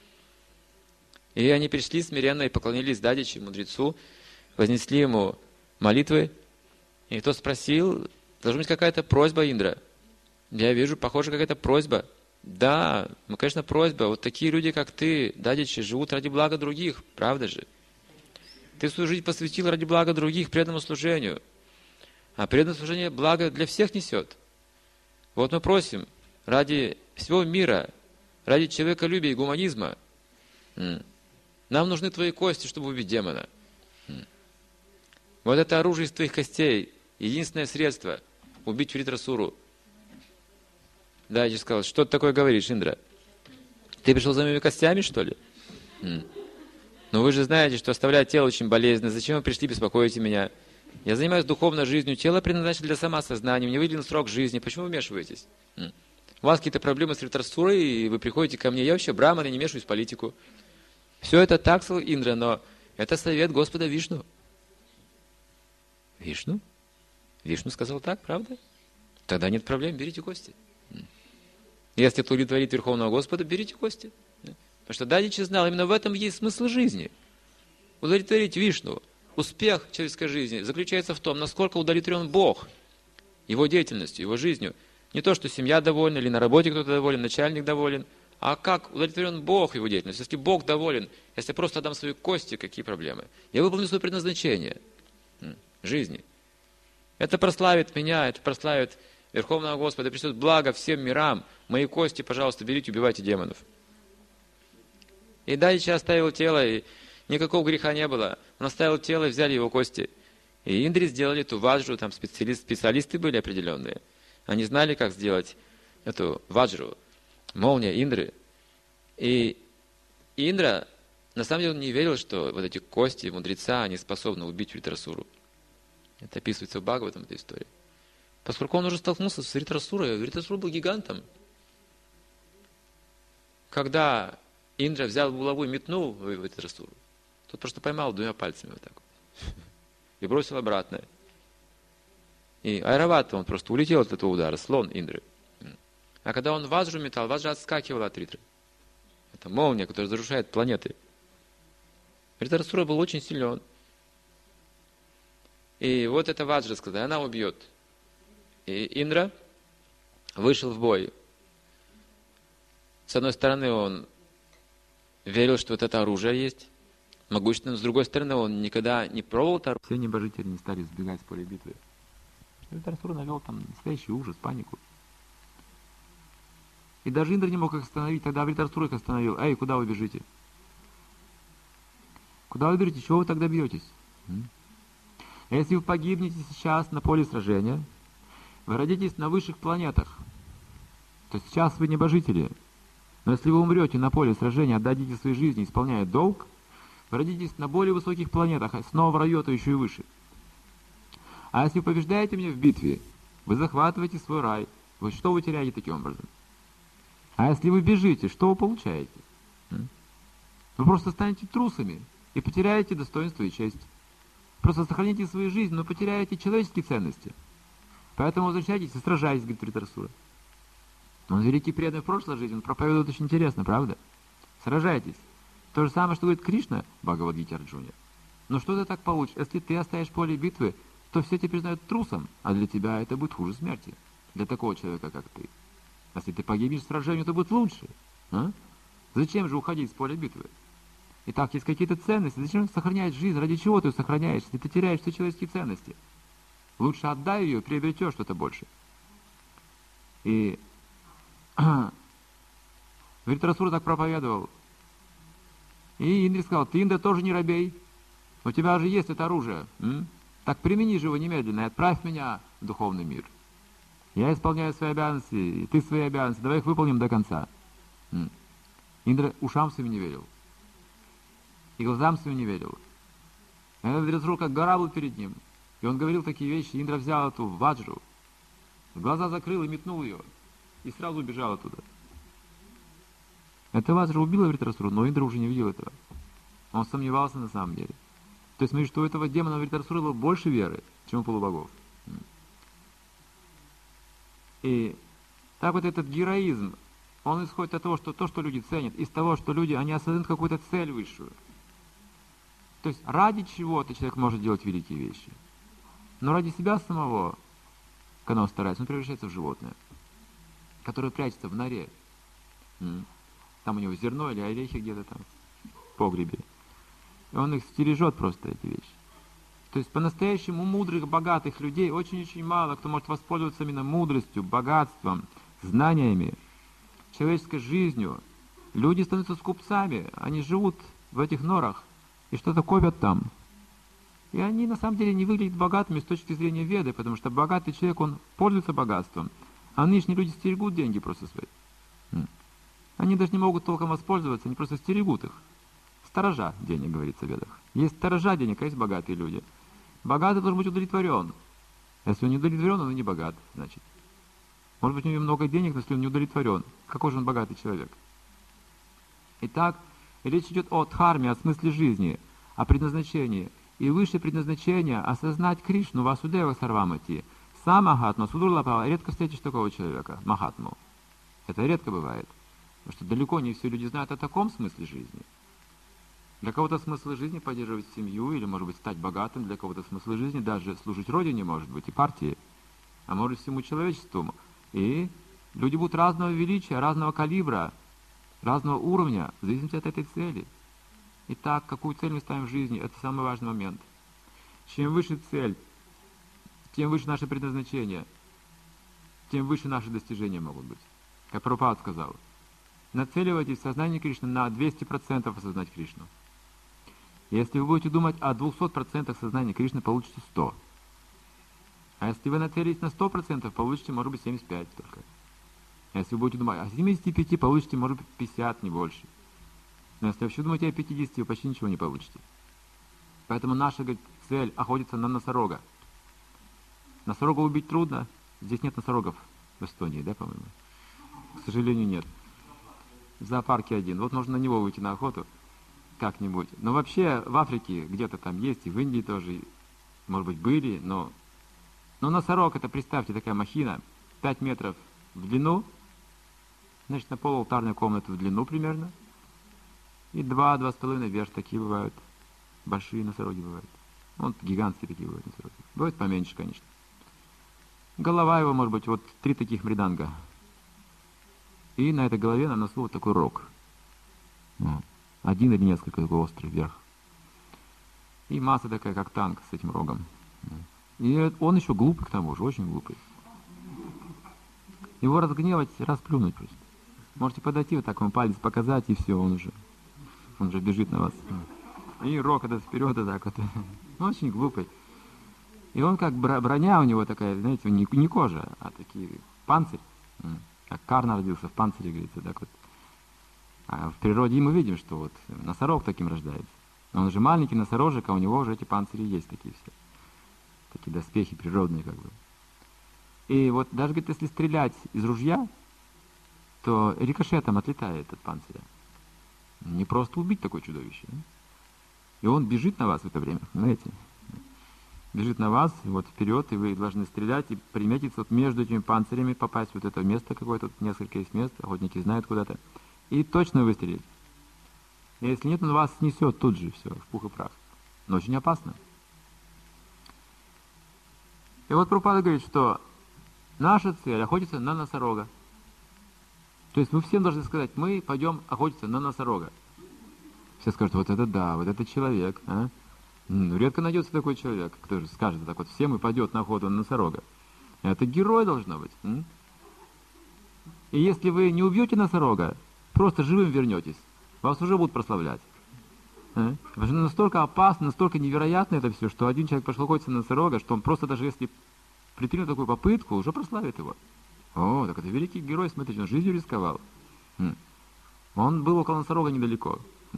И они пришли смиренно и поклонились Дадичи, мудрецу, вознесли ему молитвы. И тот спросил, должна быть какая-то просьба, Индра. Я вижу, похоже, какая-то просьба. Да, ну, конечно, просьба. Вот такие люди, как ты, Дадичи, живут ради блага других, правда же? Ты свою жизнь посвятил ради блага других, преданному служению. А преданное служение благо для всех несет. Вот мы просим, ради всего мира, ради человеколюбия и гуманизма, нам нужны твои кости, чтобы убить демона. Вот это оружие из твоих костей, единственное средство убить Вритрасуру. Да, я сказал, что ты такое говоришь, Индра? Ты пришел за моими костями, что ли? Но вы же знаете, что оставлять тело очень болезненно. Зачем вы пришли, беспокоите меня? Я занимаюсь духовной жизнью. Тело предназначено для самоосознания. Мне выделен срок жизни. Почему вы вмешиваетесь? У вас какие-то проблемы с Вритрасурой, и вы приходите ко мне. Я вообще браман и не мешаюсь в политику. Все это так, сказал Индра, но это совет Господа Вишну. Вишну. Вишну сказал так, правда? Тогда нет проблем, берите кости. Если это удовлетворит Верховного Господа, берите кости. Потому что Дадичи знал, именно в этом есть смысл жизни. Удовлетворить Вишну. Успех человеческой жизни заключается в том, насколько удовлетворен Бог его деятельностью, его жизнью. Не то, что семья довольна, или на работе кто-то доволен, начальник доволен, а как удовлетворен Бог его деятельностью. Если Бог доволен, если я просто отдам свои кости, какие проблемы? Я выполню свое предназначение жизни. Это прославит меня, это прославит Верховного Господа, принесет благо всем мирам. Мои кости, пожалуйста, берите, убивайте демонов. И Дадичи оставил тело, и никакого греха не было. Он оставил тело, и взяли его кости. И Индри сделали эту ваджру, там специалисты были определенные. Они знали, как сделать эту ваджру, молния Индры. И Индра, на самом деле, он не верил, что вот эти кости мудреца, они способны убить Вритрасуру. Это описывается в Бхагаватам, эта история. Поскольку он уже столкнулся с Вритрасурой, Вритрасура был гигантом. Когда Индра взял булаву и метнул в Вритрасуру, тот просто поймал двумя пальцами вот так вот и бросил обратно. И Айравата, он просто улетел от этого удара, слон Индры. А когда он ваджру метал, ваджра отскакивала от Вритры. Это молния, которая разрушает планеты. Вритрасура был очень силен. И вот эта ваджра, сказала, она убьет. И Индра вышел в бой. С одной стороны, он верил, что вот это оружие есть, могущественно. С другой стороны, он никогда не пробовал это оружие. Все небожители не стали сбегать с поля битвы. Вритрасура навел там настоящий ужас, панику. И даже Индра не мог их остановить, тогда Вритрасура их остановил. Эй, куда вы бежите? Куда вы бежите? Чего вы тогда бьетесь? Если вы погибнете сейчас на поле сражения, вы родитесь на высших планетах. То есть сейчас вы небожители. Но если вы умрете на поле сражения, отдадите своей жизни, исполняя долг, вы родитесь на более высоких планетах, а снова в раю, то еще и выше. А если вы побеждаете меня в битве, вы захватываете свой рай. Вот что вы теряете таким образом? А если вы бежите, что вы получаете? Вы просто станете трусами и потеряете достоинство и честь. Просто сохраните свою жизнь, но потеряете человеческие ценности. Поэтому возвращайтесь и сражайтесь, говорит Вритрасура. Он великий преданный в прошлой жизни, он проповедует очень интересно, правда? Сражайтесь. То же самое, что говорит Кришна в Бхагавад-гите Арджуне. Но что ты так получишь? Если ты оставишь поле битвы, то все тебя признают трусом, а для тебя это будет хуже смерти. Для такого человека, как ты. А если ты погибнешь в сражении, то будет лучше. А? Зачем же уходить с поля битвы? Итак, есть какие-то ценности. Зачем сохранять жизнь? Ради чего ты ее сохраняешь, если ты теряешь все человеческие ценности? Лучше отдай ее, приобретешь что-то больше. И Вритрасура так проповедовал. И Индре сказал, ты, Индра, тоже не робей. У тебя же есть это оружие. Так примени же его немедленно и отправь меня в духовный мир. Я исполняю свои обязанности, и ты свои обязанности. Давай их выполним до конца. Индра ушам своим не верил. И глазам своим не верил. Этот Вритрасура как гора был перед ним. И он говорил такие вещи. Индра взял эту ваджру, глаза закрыл и метнул ее. И сразу убежал оттуда. Эта ваджра убила Вритрасуру, но Индра уже не видел этого. Он сомневался на самом деле. То есть, смотри, что у этого демона Вритрасуры было больше веры, чем у полубогов. И так вот этот героизм, он исходит от того, что то, что люди ценят, из того, что люди, они осознают какую-то цель высшую. То есть ради чего-то человек может делать великие вещи. Но ради себя самого, когда он старается, он превращается в животное, которое прячется в норе. Там у него зерно или орехи где-то там в погребе. И он их стережет просто, эти вещи. То есть по-настоящему мудрых, богатых людей очень-очень мало кто может воспользоваться именно мудростью, богатством, знаниями, человеческой жизнью. Люди становятся скупцами, они живут в этих норах и что-то копят там. И они на самом деле не выглядят богатыми с точки зрения Веды, потому что богатый человек, он пользуется богатством, а нынешние люди стерегут деньги просто свои. Они даже не могут толком воспользоваться, они просто стерегут их. Сторожа денег, говорится в Ведах. Есть сторожа денег, а есть богатые люди. Богатый должен быть удовлетворен. Если он не удовлетворен, он и не богат, значит. Может быть, у него много денег, но если он не удовлетворен, какой же он богатый человек? Итак, речь идет о дхарме, о смысле жизни, о предназначении. И высшее предназначение — осознать Кришну, Васудева Сарвамати. Сам Махатма, Судурлапава, редко встретишь такого человека, Махатму. Это редко бывает. Потому что далеко не все люди знают о таком смысле жизни. Для кого-то смысл жизни — поддерживать семью, или, может быть, стать богатым. Для кого-то смысл жизни — даже служить Родине, может быть, и партии, а может, всему человечеству. И люди будут разного величия, разного калибра, разного уровня, в зависимости от этой цели. Итак, какую цель мы ставим в жизни — это самый важный момент. Чем выше цель, тем выше наше предназначение, тем выше наши достижения могут быть. Как Прабхупада сказал, нацеливайтесь в сознании Кришны на 200% осознать Кришну. Если вы будете думать о 200% сознания Кришны, получите 100. А если вы нацелитесь на 100%, получите, может быть, 75 только. А если вы будете думать о 75, получите, может быть, 50, не больше. Но если вы вообще думаете о 50, вы почти ничего не получите. Поэтому наша, говорит, цель — охотиться на носорога. Носорога убить трудно. Здесь нет носорогов в Эстонии, да, по-моему? К сожалению, нет. В зоопарке один. Вот можно на него выйти на охоту как-нибудь. Но вообще в Африке где-то там есть, и в Индии тоже, может быть, были, но носорог — это, представьте, такая махина, 5 метров в длину, значит, на полуалтарной комнаты в длину примерно, и 2-2,5 вверх, такие бывают. Большие носороги бывают. Вот гигантские такие бывают носороги. Бывают поменьше, конечно. Голова его, может быть, вот 3 таких мриданга. И на этой голове, на носу вот такой рог. Один или несколько такой острый вверх. И масса такая, как танк с этим рогом. И он еще глупый, к тому же, очень глупый. Его разгневать, расплюнуть просто. Можете подойти, вот так ему палец показать, и все, он уже бежит на вас. И рог этот вперед, и так вот. Он очень глупый. И он как броня у него такая, знаете, не кожа, а такие панцирь. Как Карна родился в панцире, говорится, так вот. А в природе мы видим, что вот носорог таким рождается. Он уже маленький носорожек, а у него уже эти панцири есть такие все. Такие доспехи природные как бы. И вот даже, говорит, если стрелять из ружья, то рикошетом отлетает от панциря. Не просто убить такое чудовище. Да? И он бежит на вас в это время, знаете. Бежит на вас, вот вперед, и вы должны стрелять и приметиться вот между этими панцирями, попасть в вот это место какое-то, тут несколько есть мест, охотники знают куда-то, и точно выстрелить. И если нет, он вас снесет тут же все, в пух и прах. Но очень опасно. И вот Прабхупада говорит, что наша цель — охотиться на носорога. То есть мы всем должны сказать, мы пойдем охотиться на носорога. Все скажут, вот это да, вот это человек, а? Редко найдется такой человек, который скажет так вот всем и пойдет на охоту на носорога. Это герой должно быть. И если вы не убьете носорога, просто живым вернетесь, вас уже будут прославлять. Потому что настолько опасно, настолько невероятно это все, что один человек пошел охотиться на носорога, что он просто даже если предпримет такую попытку, уже прославит его. О, так это великий герой, смотрите, он жизнью рисковал. Он был около носорога недалеко.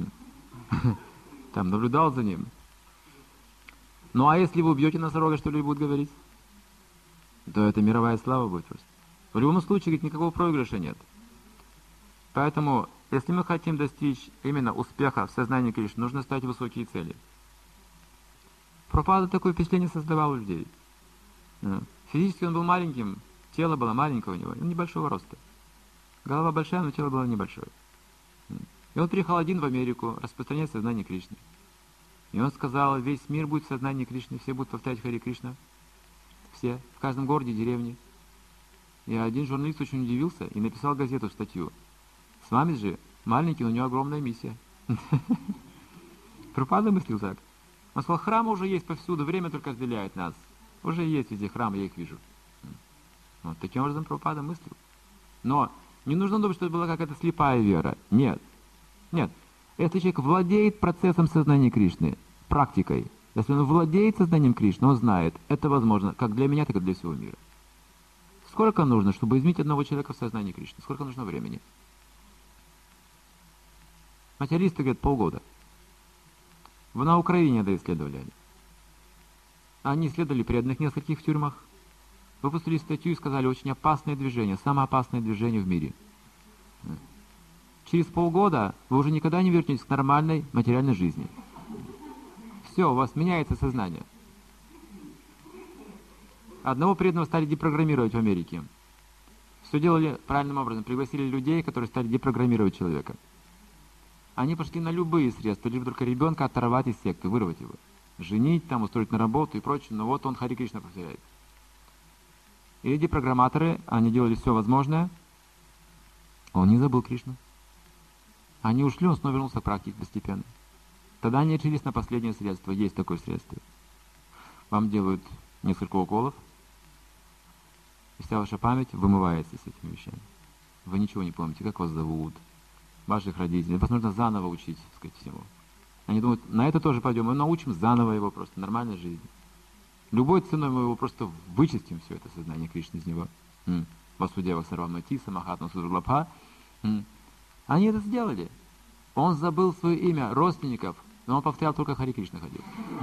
Там наблюдал за ним. Ну а если вы убьете носорога, что люди будут говорить? То это мировая слава будет просто. В любом случае, говорит, никакого проигрыша нет. Поэтому, если мы хотим достичь именно успеха в сознании Кришны, нужно ставить высокие цели. Прабхупада такое впечатление создавал у людей. Физически он был маленьким, тело было маленькое у него, он небольшого роста. Голова большая, но тело было небольшое. И он приехал один в Америку распространять сознание Кришны. И он сказал, весь мир будет в сознании Кришны, все будут повторять Хари Кришна. Все, в каждом городе, деревне. И один журналист очень удивился и написал газету, статью. С вами же маленький, но у него огромная миссия. Прабхупада мыслил так. Он сказал, храмы уже есть повсюду, время только разделяет нас. Уже есть везде храмы, я их вижу. Вот таким образом Прабхупада мыслил. Но не нужно думать, что это была какая-то слепая вера. Нет. Нет. Если человек владеет процессом сознания Кришны, практикой, если он владеет сознанием Кришны, он знает, это возможно как для меня, так и для всего мира. Сколько нужно, чтобы изменить одного человека в сознании Кришны? Сколько нужно времени? Материалисты говорят, полгода. На Украине это исследовали. Они исследовали преданных в нескольких тюрьмах, выпустили статью и сказали, очень опасное движение, самое опасное движение в мире. Через полгода вы уже никогда не вернетесь к нормальной материальной жизни. Все, у вас меняется сознание. Одного преданного стали депрограммировать в Америке. Все делали правильным образом. Пригласили людей, которые стали депрограммировать человека. Они пошли на любые средства, лишь только ребенка оторвать из секты, вырвать его. Женить, там, устроить на работу и прочее. Но вот он Хари Кришна повторяет. И эти программаторы, они делали все возможное. Он не забыл Кришну. Они ушли, он снова вернулся к практике постепенно. Тогда они решились на последнее средство. Есть такое средство. Вам делают несколько уколов, и вся ваша память вымывается с этими вещами. Вы ничего не помните, как вас зовут, ваших родителей. Вас нужно заново учить, так сказать, всему. Они думают, на это тоже пойдем, мы научим заново его просто, нормальной жизни. Любой ценой мы его просто вычистим, все это сознание Кришны из него. Васудева Сарвамати, Самахатма Судурлабха. Они это сделали. Он забыл свое имя, родственников, но он повторял только Хари Кришна ходил.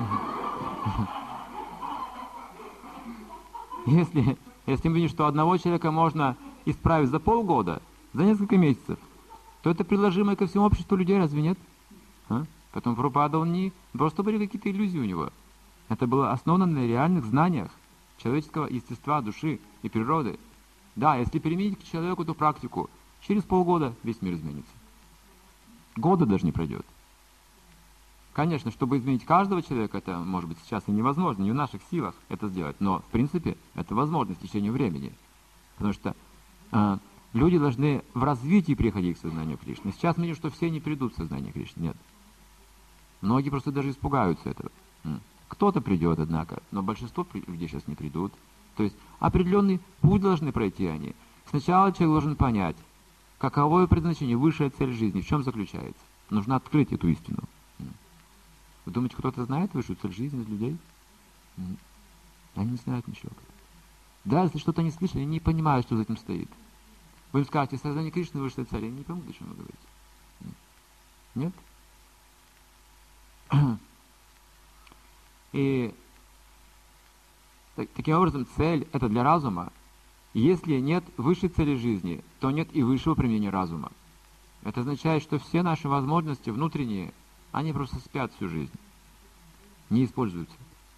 Если мы видим, что одного человека можно исправить за полгода, за несколько месяцев, то это приложимо ко всему обществу людей, разве нет? Поэтому Прабхупада, он не просто были какие-то иллюзии у него. Это было основано на реальных знаниях человеческого естества, души и природы. Да, если применить к человеку эту практику, через полгода весь мир изменится. Года даже не пройдет. Конечно, чтобы изменить каждого человека, это, может быть, сейчас и невозможно, не в наших силах это сделать, но, в принципе, это возможно в течение времени. Потому что люди должны в развитии приходить к сознанию Кришны. Сейчас мы видим, что все не придут в сознание Кришны, нет. Многие просто даже испугаются этого. Кто-то придет, однако, но большинство людей сейчас не придут. То есть определенный путь должны пройти они. Сначала человек должен понять, каково его предназначение, высшая цель жизни, в чем заключается. Нужно открыть эту истину. Вы думаете, кто-то знает высшую цель жизни из людей? Они не знают ничего. Да, если что-то не слышали, они не понимают, что за этим стоит. Вы им скажете, сознание Кришны высшая цель, они не поймут, о чем вы говорите. Нет? И таким образом цель — это для разума. Если нет высшей цели жизни, то нет и высшего применения разума. Это означает, что все наши возможности внутренние, они просто спят всю жизнь, не используются.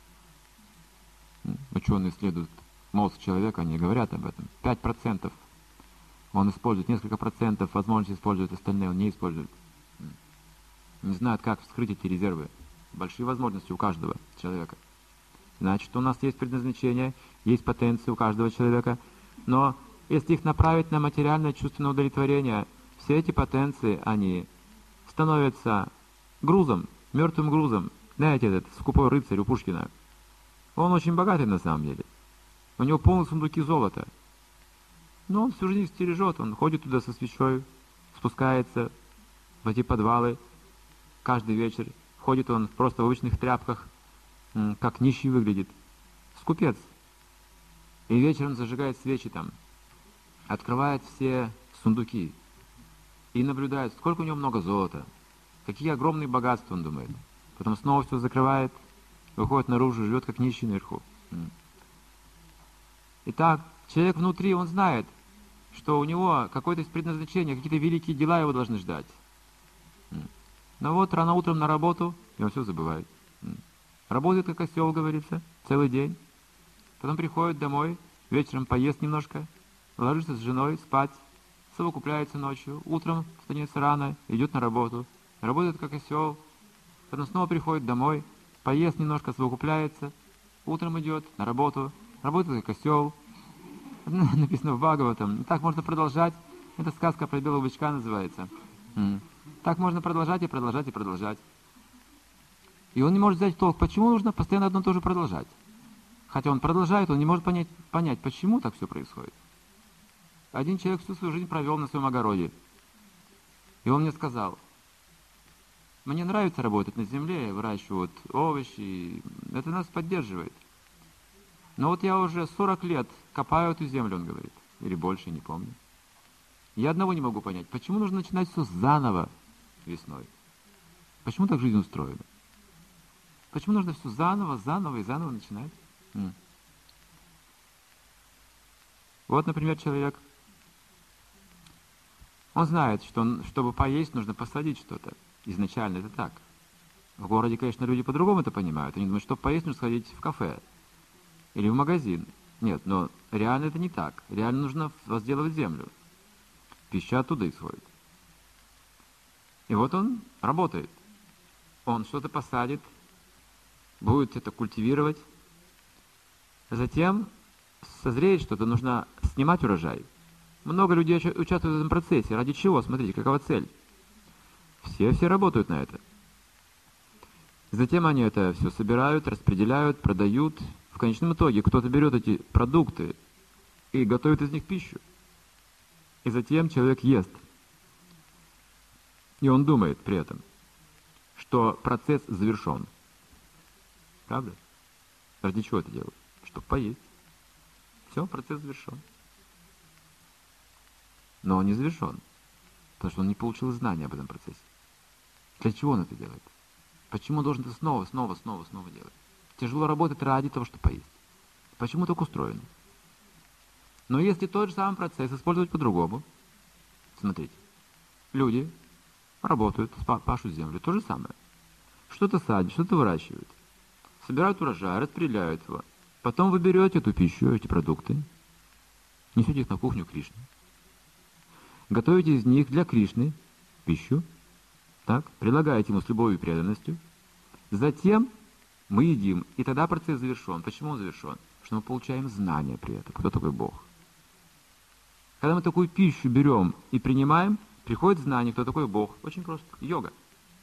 Ученые исследуют мозг человека, они говорят об этом. 5% он использует, несколько процентов возможности использует, остальные он не использует. Не знают, как вскрыть эти резервы. Большие возможности у каждого человека. Значит, у нас есть предназначение, есть потенции у каждого человека, но если их направить на материальное чувственное удовлетворение, все эти потенции, они становятся грузом, мертвым грузом. Знаете, этот скупой рыцарь у Пушкина, он очень богатый на самом деле. У него полные сундуки золота. Но он всю жизнь стережет, он ходит туда со свечой, спускается в эти подвалы каждый вечер. Ходит он просто в обычных тряпках, как нищий выглядит. Скупец. И вечером зажигает свечи там, открывает все сундуки и наблюдает, сколько у него много золота, какие огромные богатства, он думает. Потом снова все закрывает, выходит наружу, живет как нищий наверху. Итак, человек внутри, он знает, что у него какое-то предназначение, какие-то великие дела его должны ждать. Но вот рано утром на работу, и он все забывает. Работает как осел, говорится, целый день. Потом приходит домой, вечером поест немножко, ложится с женой спать, совокупляется ночью, утром встанет рано, идет на работу, работает как осел, потом снова приходит домой, поест немножко, совокупляется, утром идет на работу, работает как осел. Написано в Бхагаватам. Так можно продолжать. Это сказка про белого бычка называется. Так можно продолжать и продолжать и продолжать. И он не может взять толк, почему нужно постоянно одно и то же продолжать. Хотя он продолжает, он не может понять, почему так все происходит. Один человек всю свою жизнь провел на своем огороде. И он мне сказал, мне нравится работать на земле, выращивать овощи, это нас поддерживает. Но вот я уже 40 лет копаю эту землю, он говорит, или больше, не помню. Я одного не могу понять, почему нужно начинать все заново весной? Почему так жизнь устроена? Почему нужно все заново и заново начинать? Вот, например, человек, он знает, что чтобы поесть, нужно посадить что-то. Изначально это так. В городе, конечно, люди по-другому это понимают. Они думают, что поесть нужно сходить в кафе или в магазин. Нет, но реально это не так. Реально нужно возделывать землю. Пища оттуда исходит. И вот он работает. Он что-то посадит, будет это культивировать. Затем созреет что-то, нужно снимать урожай. Много людей участвуют в этом процессе. Ради чего? Смотрите, какова цель. Все работают на это. Затем они это все собирают, распределяют, продают. В конечном итоге кто-то берет эти продукты и готовит из них пищу. И затем человек ест. И он думает при этом, что процесс завершен. Правда? Ради чего это делают? Чтобы поесть. Все, процесс завершен. Но он не завершен, потому что он не получил знания об этом процессе. Для чего он это делает? Почему он должен это снова делать? Тяжело работать ради того, чтобы поесть. Почему так устроено? Но если тот же самый процесс использовать по-другому, смотрите, люди работают, пашут землю, то же самое. Что-то садят, что-то выращивают. Собирают урожай, распределяют его. Потом вы берете эту пищу, эти продукты, несете их на кухню Кришны. Готовите из них для Кришны пищу, так, предлагаете ему с любовью и преданностью. Затем мы едим, и тогда процесс завершен. Почему он завершен? Потому что мы получаем знания при этом, кто такой Бог. Когда мы такую пищу берем и принимаем, приходит знание, кто такой Бог. Очень просто. Йога.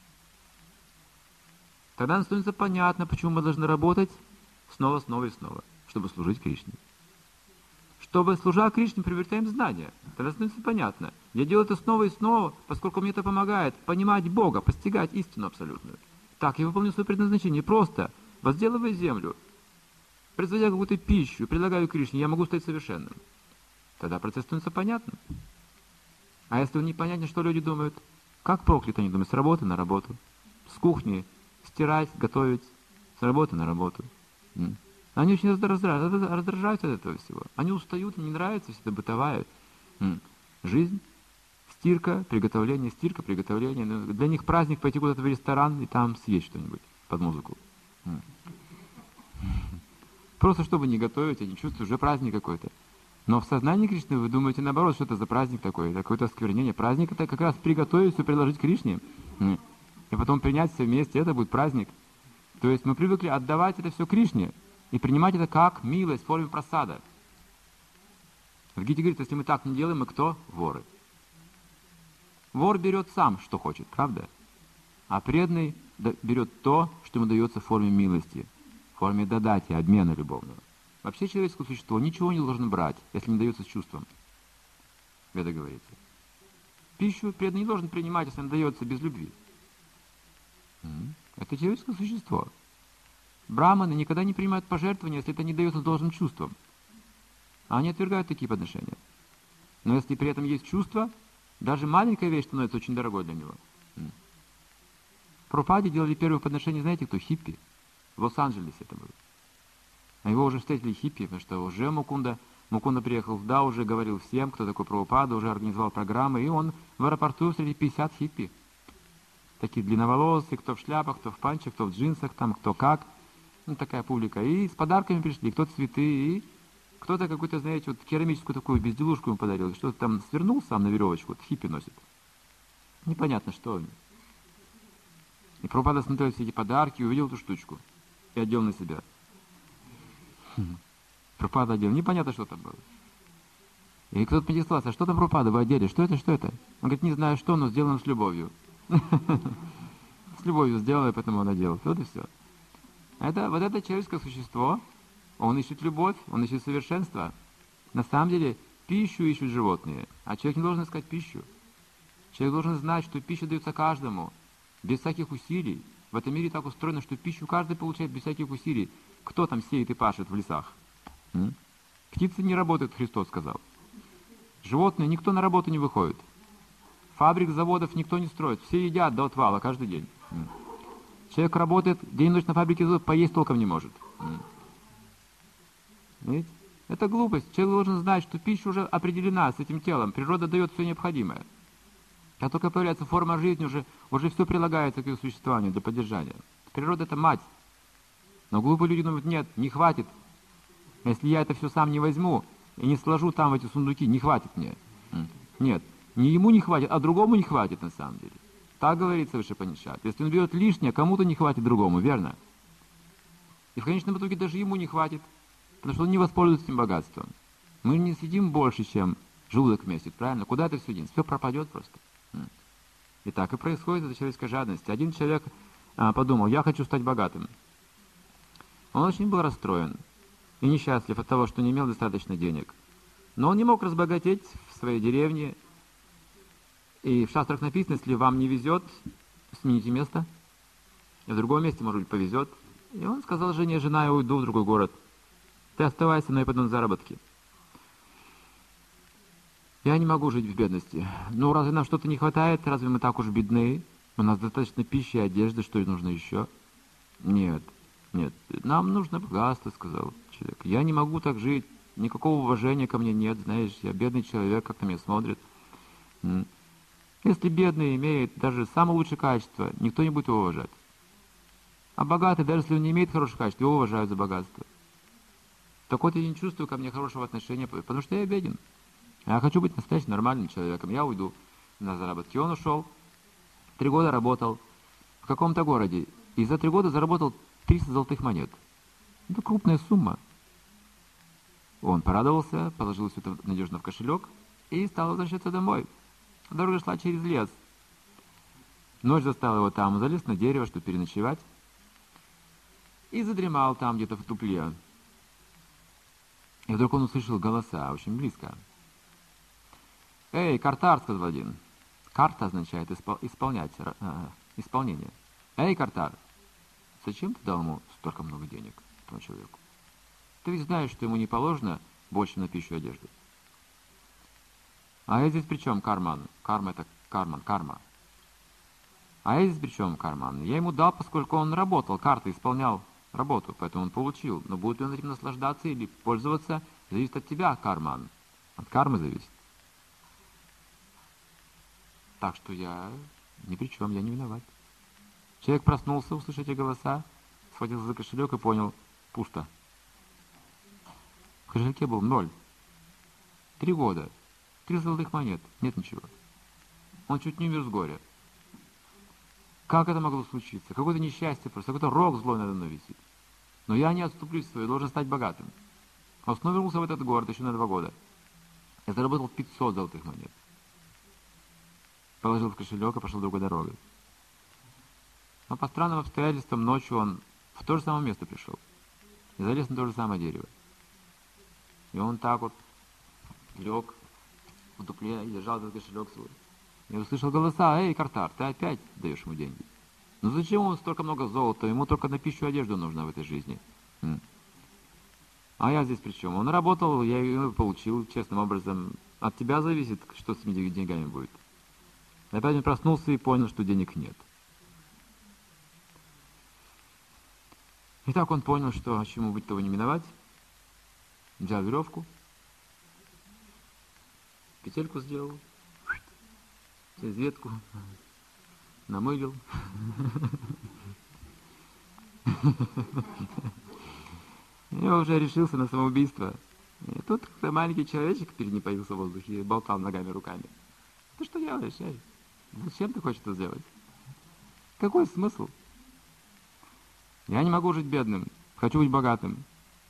Тогда нам становится понятно, почему мы должны работать снова, чтобы служить Кришне. Чтобы, служа Кришне, приобретаем знания. Тогда становится понятно. Я делаю это снова и снова, поскольку мне это помогает понимать Бога, постигать истину абсолютную. Так, я выполню свое предназначение. Просто возделывая землю, производя какую-то пищу, предлагаю Кришне, я могу стать совершенным. Тогда процесс становится понятным. А если он непонятен, что люди думают? Как прокляты они думают? С работы на работу. С кухни стирать, готовить. С работы на работу. Они очень раздражаются от этого всего. Они устают, им не нравится все это бытовая жизнь. Стирка, приготовление. Ну, для них праздник пойти куда-то в ресторан и там съесть что-нибудь под музыку. Просто чтобы не готовить, они чувствуют, уже праздник какой-то. Но в сознании Кришны вы думаете наоборот, что это за праздник такой, какое-то осквернение. Праздник — это как раз приготовить все, предложить Кришне. И потом принять все вместе, это будет праздник. То есть мы привыкли отдавать это все Кришне и принимать это как милость в форме прасада. В Гите говорится, если мы так не делаем, мы кто? Воры. Вор берет сам, что хочет, правда? А преданный берет то, что ему дается в форме милости, в форме дадати, обмена любовного. Вообще человеческое существо ничего не должно брать, если не дается с чувством. Веда говорится. Пищу преданный не должен принимать, если она дается без любви. Это человеческое существо. Браманы никогда не принимают пожертвования, если это не дается с должным чувством. А они отвергают такие подношения. Но если при этом есть чувство, даже маленькая вещь становится очень дорогой для него. В Прабхупаде делали первые подношения, знаете кто? Хиппи. В Лос-Анджелесе это было. А его уже встретили хиппи, потому что уже Мукунда приехал в уже говорил всем, кто такой Прабхупада, уже организовал программы, и он в аэропорту встретил 50 хиппи. Такие длинноволосые, кто в шляпах, кто в панчах, кто в джинсах, там, кто как. Ну, такая публика. И с подарками пришли, кто цветы, и кто-то какую-то, знаете, вот керамическую такую безделушку ему подарил, что-то там свернул сам на веревочку, вот хиппи носит. Непонятно, что они. И Прабхупада смотрел все эти подарки, увидел эту штучку и одел на себя. Прабхупада одел, непонятно, что там было. И кто-то поинтересовался, что там Прабхупада вы одели, что это? Он говорит, не знаю что, но сделано с любовью. С любовью сделано, поэтому он одел. Вот и все. Вот это человеческое существо, он ищет любовь, он ищет совершенство. На самом деле, пищу ищут животные, а человек не должен искать пищу. Человек должен знать, что пища дается каждому, без всяких усилий. В этом мире так устроено, что пищу каждый получает без всяких усилий. Кто там сеет и пашет в лесах? Птицы не работают, Христос сказал. Животные, никто на работу не выходит. Фабрик, заводов никто не строит. Все едят до отвала каждый день. Человек работает, день и ночь на фабрике, поесть толком не может. Видите? Это глупость. Человек должен знать, что пища уже определена с этим телом. Природа дает все необходимое. Как только появляется форма жизни, уже все прилагается к ее существованию, для поддержания. Природа — это мать. Но глупые люди думают: нет, не хватит. Если я это все сам не возьму и не сложу там в эти сундуки, не хватит мне. Нет, не ему не хватит, а другому не хватит на самом деле. Так говорится в Ишупанишад. Если он берет лишнее, кому-то не хватит другому, верно? И в конечном итоге даже ему не хватит, потому что он не воспользуется этим богатством. Мы не съедим больше, чем желудок вместит, правильно? Куда это все денется? Все пропадет просто. И так и происходит эта человеческая жадность. Один человек подумал: я хочу стать богатым. Он очень был расстроен и несчастлив от того, что не имел достаточно денег. Но он не мог разбогатеть в своей деревне. И в шастрах написано: если вам не везет, смените место. И в другом месте, может быть, повезет. И он сказал жене: жена, я уйду в другой город. Ты оставайся, но я пойду на заработки. Я не могу жить в бедности. Ну, разве нам что-то не хватает? Разве мы так уж бедны? У нас достаточно пищи и одежды, что нужно еще? Нет, нет, нам нужно богатство, сказал человек. Я не могу так жить, никакого уважения ко мне нет, знаешь, я бедный человек, как на меня смотрит. Если бедный имеет даже самое лучшее качество, никто не будет его уважать. А богатый, даже если он не имеет хороших качеств, его уважают за богатство. Так вот, я не чувствую ко мне хорошего отношения, потому что я беден. Я хочу быть настоящим нормальным человеком. Я уйду на заработки. Он ушел, 3 года работал в каком-то городе. И за 3 года заработал 300 золотых монет. Это крупная сумма. Он порадовался, положил все это надежно в кошелек и стал возвращаться домой. Дорога шла через лес. Ночь застала его там. Он залез на дерево, чтобы переночевать. И задремал там где-то в дупле. И вдруг он услышал голоса очень близко. «Эй, картар!» — сказал один. Карта означает исполнение. «Эй, картар! Зачем ты дал ему столько много денег, этому человеку? Ты ведь знаешь, что ему не положено больше на пищу и одежду». «А я здесь при чем, карман? Карма — это карма. А я здесь при чем, карман? Я ему дал, поскольку он работал, карта исполнял работу, поэтому он получил. Но будет ли он этим наслаждаться или пользоваться, зависит от тебя, карман. От кармы зависит. Так что я ни при чем, я не виноват». Человек проснулся, услышал эти голоса, схватился за кошелек и понял: пусто. В кошельке был 0. 3 года. 3 золотых монет. Нет ничего. Он чуть не умер с горя. Как это могло случиться? Какое-то несчастье просто, какой-то рок злой надо мной висит. Но я не отступлюсь в свое, должен стать богатым. Он снова вернулся в этот город еще на 2 года. Я заработал 500 золотых монет. Положил в кошелек и пошел другой дорогой. Но по странным обстоятельствам ночью он в то же самое место пришел. И залез на то же самое дерево. И он так вот лег в дупле и держал этот кошелек свой. Я услышал голоса: «Эй, картар, ты опять даешь ему деньги? Ну зачем ему столько много золота? Ему только на пищу и одежду нужно в этой жизни». А я здесь при чем? Он работал, я ее получил честным образом. От тебя зависит, что с этими деньгами будет. Опять он проснулся и понял, что денег нет. И так он понял, что чему быть, того не миновать. Взял веревку, петельку сделал, через ветку намылил. И уже решился на самоубийство. И тут маленький человечек перед ним появился в воздухе и болтал ногами, руками. Ты что делаешь, эй? Зачем ты хочешь это сделать? Какой смысл? Я не могу жить бедным. Хочу быть богатым.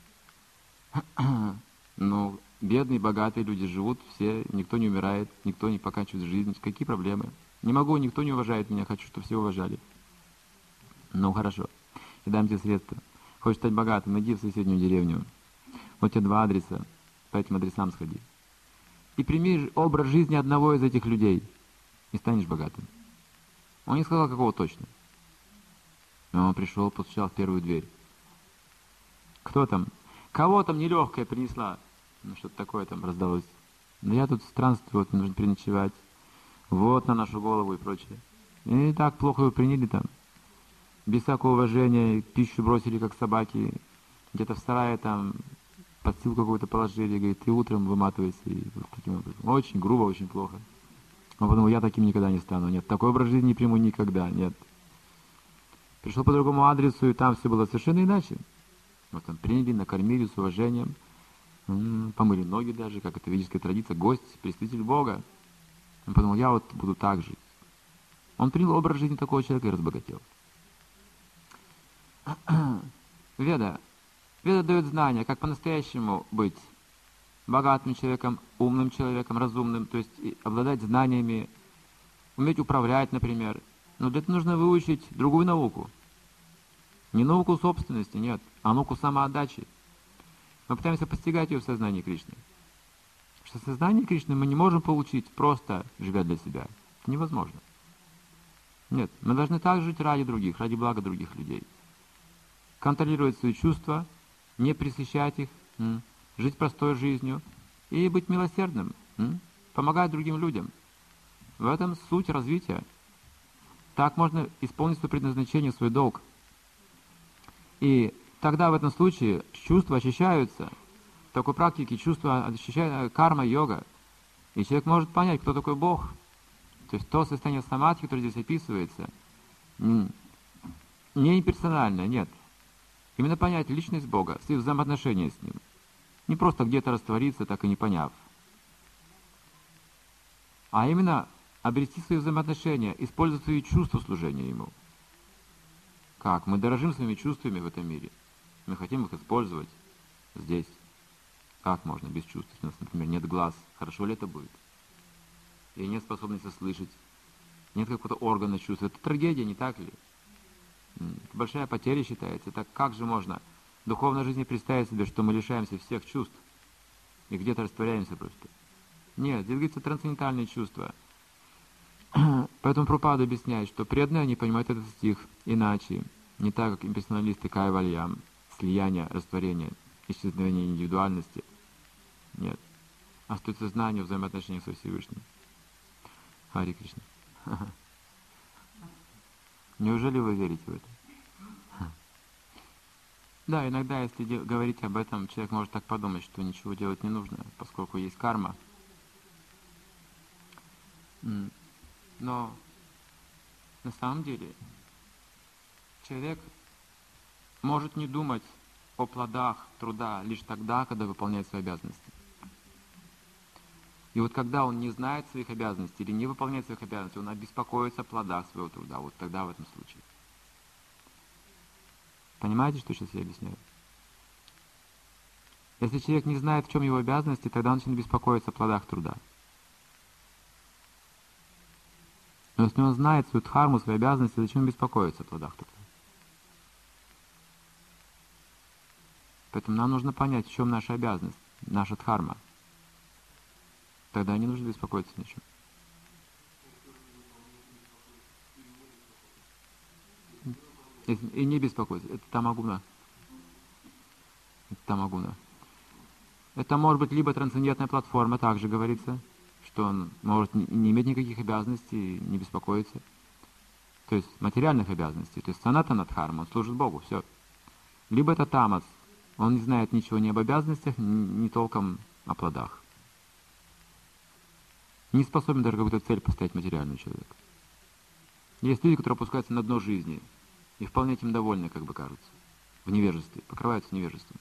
Но бедные, богатые люди живут все, никто не умирает, никто не поканчивает жизнь. Какие проблемы? Не могу, никто не уважает меня, хочу, чтобы все уважали. Ну, хорошо. Я дам тебе средства. Хочешь стать богатым, иди в соседнюю деревню. Вот тебе 2 адреса. По этим адресам сходи. И прими образ жизни одного из этих людей. И станешь богатым. Он не сказал, какого точно. Но он пришел, постучал в первую дверь. Кто там? Кого там нелегкая принесла? Ну, что-то такое там раздалось. Да я тут странствую, вот мне нужно переночевать. Вот на нашу голову и прочее. И так плохо его приняли там. Без всякого уважения, пищу бросили, как собаки. Где-то в сарае там подстилку какую-то положили. Говорит, ты утром выматывайся. И вот таким образом. Очень грубо, очень плохо. Он подумал, я таким никогда не стану. Нет, такой образ жизни не приму никогда. Нет. Пришел по другому адресу, и там все было совершенно иначе. Вот там приняли, накормили с уважением, помыли ноги даже, как это ведическая традиция, гость, представитель Бога. Он подумал, я вот буду так жить. Он принял образ жизни такого человека и разбогател. Веда дает знания, как по-настоящему быть богатым человеком, умным человеком, разумным, то есть обладать знаниями, уметь управлять, например. Но для этого нужно выучить другую науку. Не науку собственности, нет, а науку самоотдачи. Мы пытаемся постигать ее в сознании Кришны. Что сознание Кришны мы не можем получить, просто живя для себя. Это невозможно. Нет, мы должны так жить ради других, ради блага других людей. Контролировать свои чувства, не пресыщать их, жить простой жизнью и быть милосердным, помогать другим людям. В этом суть развития. Так можно исполнить свое предназначение, свой долг. И тогда в этом случае чувства очищаются. В такой практике чувства очищают, карма-йога. И человек может понять, кто такой Бог. То есть то состояние самадхи, которое здесь описывается, не имперсональное, нет. Именно понять личность Бога, свои взаимоотношения с Ним. Не просто где-то раствориться, так и не поняв. А именно обрести свои взаимоотношения, использовать свои чувства служения Ему. Как? Мы дорожим своими чувствами в этом мире. Мы хотим их использовать здесь. Как можно без чувств? У нас, например, нет глаз. Хорошо ли это будет? И нет способности слышать. Нет какого-то органа чувств. Это трагедия, не так ли? Это большая потеря считается. Так как же можно в духовной жизни представить себе, что мы лишаемся всех чувств и где-то растворяемся просто? Нет, здесь говорится трансцендентальные чувства. Поэтому Прабхупада объясняет, что преданные они понимают этот стих иначе, не так, как имперсоналисты кайвальям, слияние, растворение, исчезновение индивидуальности. Нет. Остается знание в взаимоотношениях со Всевышним. Хари Кришна. Неужели вы верите в это? Да, иногда, если говорить об этом, человек может так подумать, что ничего делать не нужно, поскольку есть карма. Но на самом деле человек может не думать о плодах труда лишь тогда, когда выполняет свои обязанности. И вот когда он не знает своих обязанностей или не выполняет своих обязанностей, он обеспокоится о плодах своего труда. Вот тогда в этом случае. Понимаете, что сейчас я объясняю? Если человек не знает, в чем его обязанности, тогда он начинает беспокоиться о плодах труда. Но если он знает свою дхарму, свои обязанности, зачем беспокоиться о плодах труда? Поэтому нам нужно понять, в чем наша обязанность, наша дхарма. Тогда не нужно беспокоиться ни о чем. И не беспокоиться. Это тамагуна. Это тамагуна. Это может быть либо трансцендентная платформа, также говорится, что он может не иметь никаких обязанностей, не беспокоиться. То есть материальных обязанностей. То есть санатана дхарма, он служит Богу, все. Либо это тамас, он не знает ничего ни об обязанностях, ни толком о плодах. Не способен даже какую-то цель поставить материальный человек. Есть люди, которые опускаются на дно жизни и вполне этим довольны, как бы кажется, в невежестве, покрываются невежеством.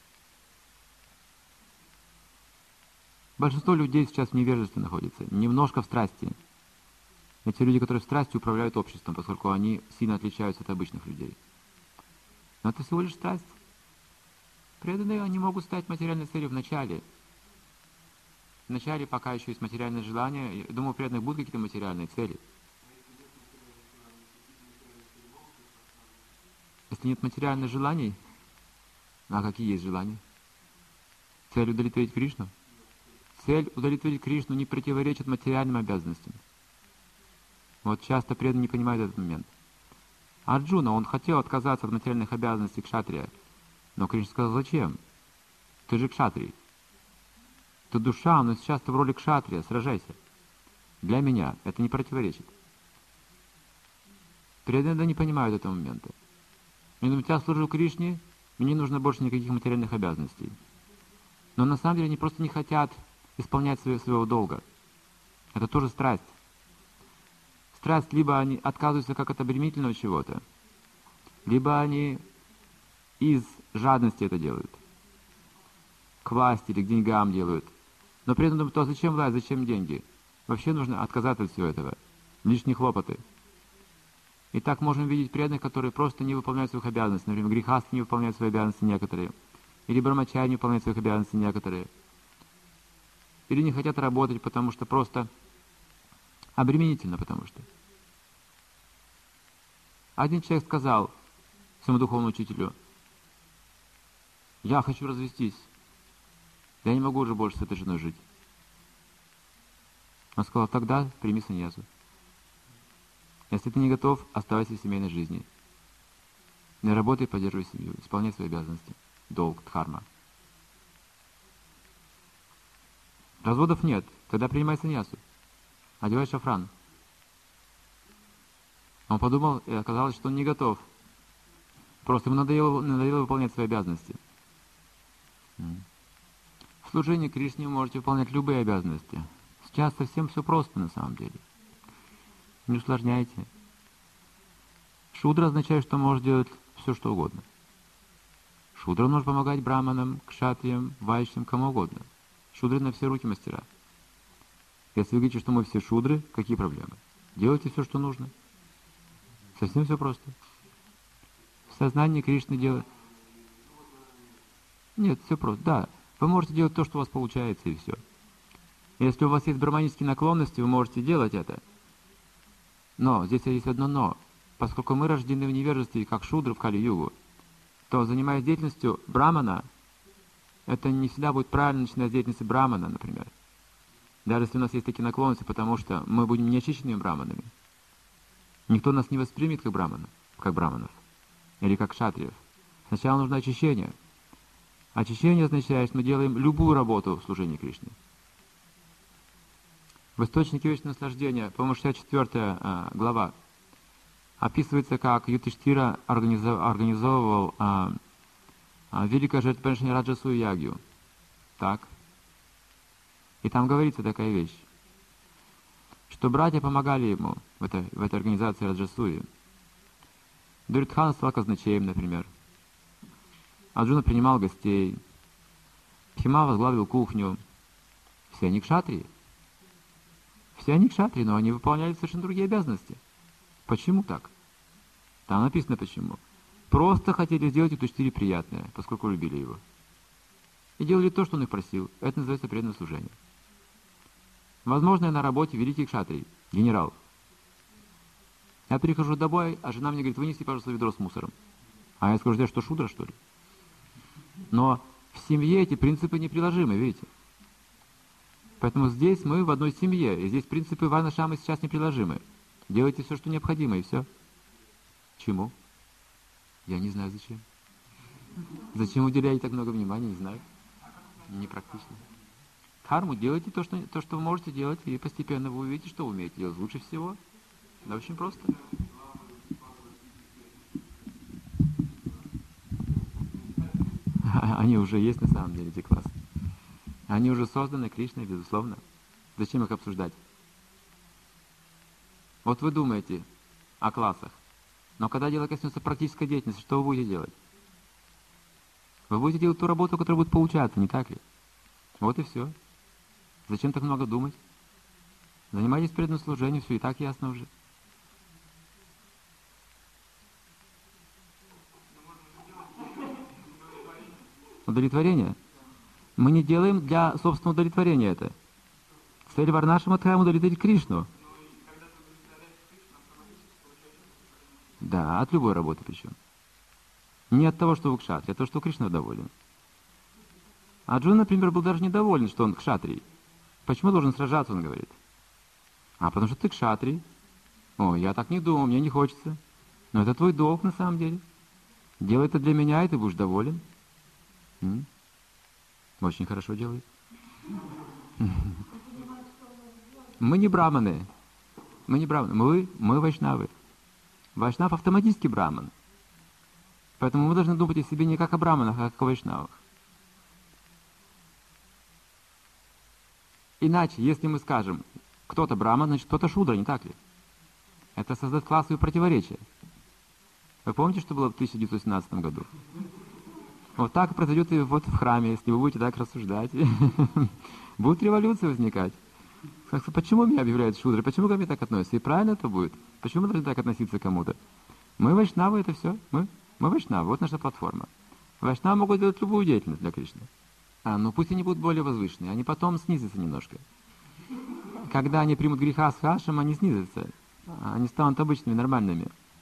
Большинство людей сейчас в невежестве находится, немножко в страсти. Эти люди, которые в страсти управляют обществом, поскольку они сильно отличаются от обычных людей. Но это всего лишь страсть. Преданные, они могут стать материальной целью в начале. В начале, пока еще есть материальное желание, я думаю, у преданных будут какие-то материальные цели. Если нет материальных желаний, а какие есть желания? Цель удовлетворить Кришну? Цель удовлетворить Кришну не противоречит материальным обязанностям. Вот часто преданные не понимают этот момент. Арджуна, он хотел отказаться от материальных обязанностей кшатрия, но Кришна сказал, зачем? Ты же кшатрий. Ты душа, но сейчас ты в роли кшатрия, сражайся. Для меня это не противоречит. Преданные не понимают этого момента. Они думают, я служу Кришне, мне не нужно больше никаких материальных обязанностей. Но на самом деле они просто не хотят исполнять своего долга. Это тоже страсть. страсть, либо они отказываются как от обременительного чего-то, либо они из жадности это делают, к власти или к деньгам делают. Но при этом думают, то зачем власть, зачем деньги? Вообще нужно отказаться от всего этого. Лишние хлопоты. И так можем видеть преданных, которые просто не выполняют своих обязанностей. Например, грехасты не выполняют свои обязанности некоторые. Или брамачари не выполняют своих обязанностей некоторые. Или не хотят работать, потому что просто обременительно, потому что. Один человек сказал своему духовному учителю: я хочу развестись. Я не могу уже больше с этой женой жить. Он сказал: тогда прими саньясу. Если ты не готов, оставайся в семейной жизни. Не работай, поддерживай семью, исполняй свои обязанности. Долг, дхарма. Разводов нет, тогда принимай саньясу. Одевай шафран. Он подумал, и оказалось, что он не готов. Просто ему надоело выполнять свои обязанности. В служении Кришне вы можете выполнять любые обязанности. Сейчас совсем все просто на самом деле. Не усложняйте. Шудра означает, что может делать все, что угодно. Шудра может помогать браманам, кшатриям, вайшям, кому угодно. Шудры на все руки мастера. Если вы говорите, что мы все шудры, какие проблемы? Делайте все, что нужно. Совсем все просто. В сознании Кришны делать. Нет, все просто. Да, вы можете делать то, что у вас получается, и все. Если у вас есть браманические наклонности, вы можете делать это. Но, здесь есть одно но. Поскольку мы рождены в невежестве, как шудры в Кали-югу, то, занимаясь деятельностью брамана, это не всегда будет правильно начинать с деятельности брамана, например. Даже если у нас есть такие наклонности, потому что мы будем неочищенными браманами. Никто нас не воспримет как браманов, или как кшатриев. Сначала нужно очищение. Очищение означает, что мы делаем любую работу в служении Кришне. В «Источнике вечного наслаждения», по-моему, 64 глава, описывается, как Юдхиштира организовывал великое жертвоприношение Раджасую Ягью. Так. И там говорится такая вещь, что братья помогали ему в этой организации Раджасуи. Дуридхан стал казначеем, например. Арджуна принимал гостей. Бхима возглавил кухню. Все они кшатрии. Все они кшатрии, но они выполняли совершенно другие обязанности. Почему так? Там написано почему. Просто хотели сделать Юдхиштире приятное, поскольку любили его. И делали то, что он их просил. Это называется преданное служение. Возможно, я на работе великий кшатрий, генерал. Я прихожу домой, а жена мне говорит: вынеси, пожалуйста, ведро с мусором. А я скажу: я что, шудра, что ли? Но в семье эти принципы неприложимы, видите? Поэтому здесь мы в одной семье, и здесь принципы варна-шамы сейчас неприложимы. Делайте все, что необходимо, и все. Чему? Я не знаю, зачем. Зачем уделяете так много внимания, не знаю. Непрактично. Дхарму делайте то, что вы можете делать, и постепенно вы увидите, что вы умеете делать лучше всего. Да, очень просто. Они уже есть на самом деле, эти классы. Они уже созданы Кришной, безусловно. Зачем их обсуждать? Вот вы думаете о классах, но когда дело коснется практической деятельности, что вы будете делать? Вы будете делать ту работу, которая будет получаться, не так ли? Вот и все. Зачем так много думать? Занимайтесь преданным служением, все и так ясно уже. Удовлетворение? Мы не делаем для собственного удовлетворения это. Цель Варнашрама Дхармы — удовлетворить Кришну. Да, от любой работы причем. Не от того, что вы кшатри, а от того, что Кришна доволен. Арджуна, например, был даже недоволен, что он кшатрий. Почему должен сражаться, он говорит. А потому что ты кшатрий. О, я так не думал, мне не хочется. Но это твой долг на самом деле. Делай это для меня, и ты будешь доволен. Очень хорошо делает. Мы не браманы. Мы не браманы. Мы вайшнавы. Вайшнав автоматически браман. Поэтому мы должны думать о себе не как о браманах, а как о вайшнавах. Иначе, если мы скажем, кто-то браман, значит кто-то шудра, не так ли? Это создать классовые противоречия. Вы помните, что было в 1917 году? Вот так произойдет и вот в храме, если вы будете так рассуждать. Будут революции возникать. Почему меня объявляют шудрой? Почему ко мне так относятся? И правильно это будет. Почему мы должны так относиться к кому-то? Мы вайшнавы, это все. Мы вайшнавы, вот наша платформа. Вайшнавы могут делать любую деятельность для Кришны. Ну пусть они будут более возвышенные, они потом снизятся немножко. Когда они примут греха с хашем, они снизятся. Они станут обычными, нормальными.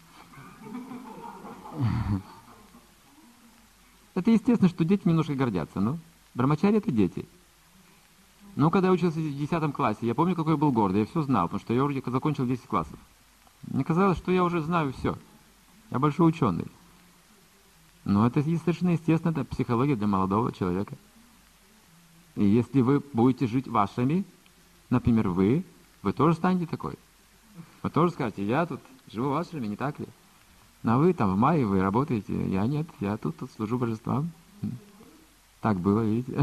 Это естественно, что дети немножко гордятся. Но брамачари — это дети. Но когда я учился в 10 классе, я помню, какой я был гордый. Я все знал, потому что я уже закончил 10 классов. Мне казалось, что я уже знаю все. Я большой ученый. Но это совершенно естественно, это психология для молодого человека. И если вы будете жить вашими, например, вы тоже станете такой. Вы тоже скажете: я тут живу вашими, не так ли? А вы там в мае, вы работаете, я нет, я тут служу божествам. Так было, видите.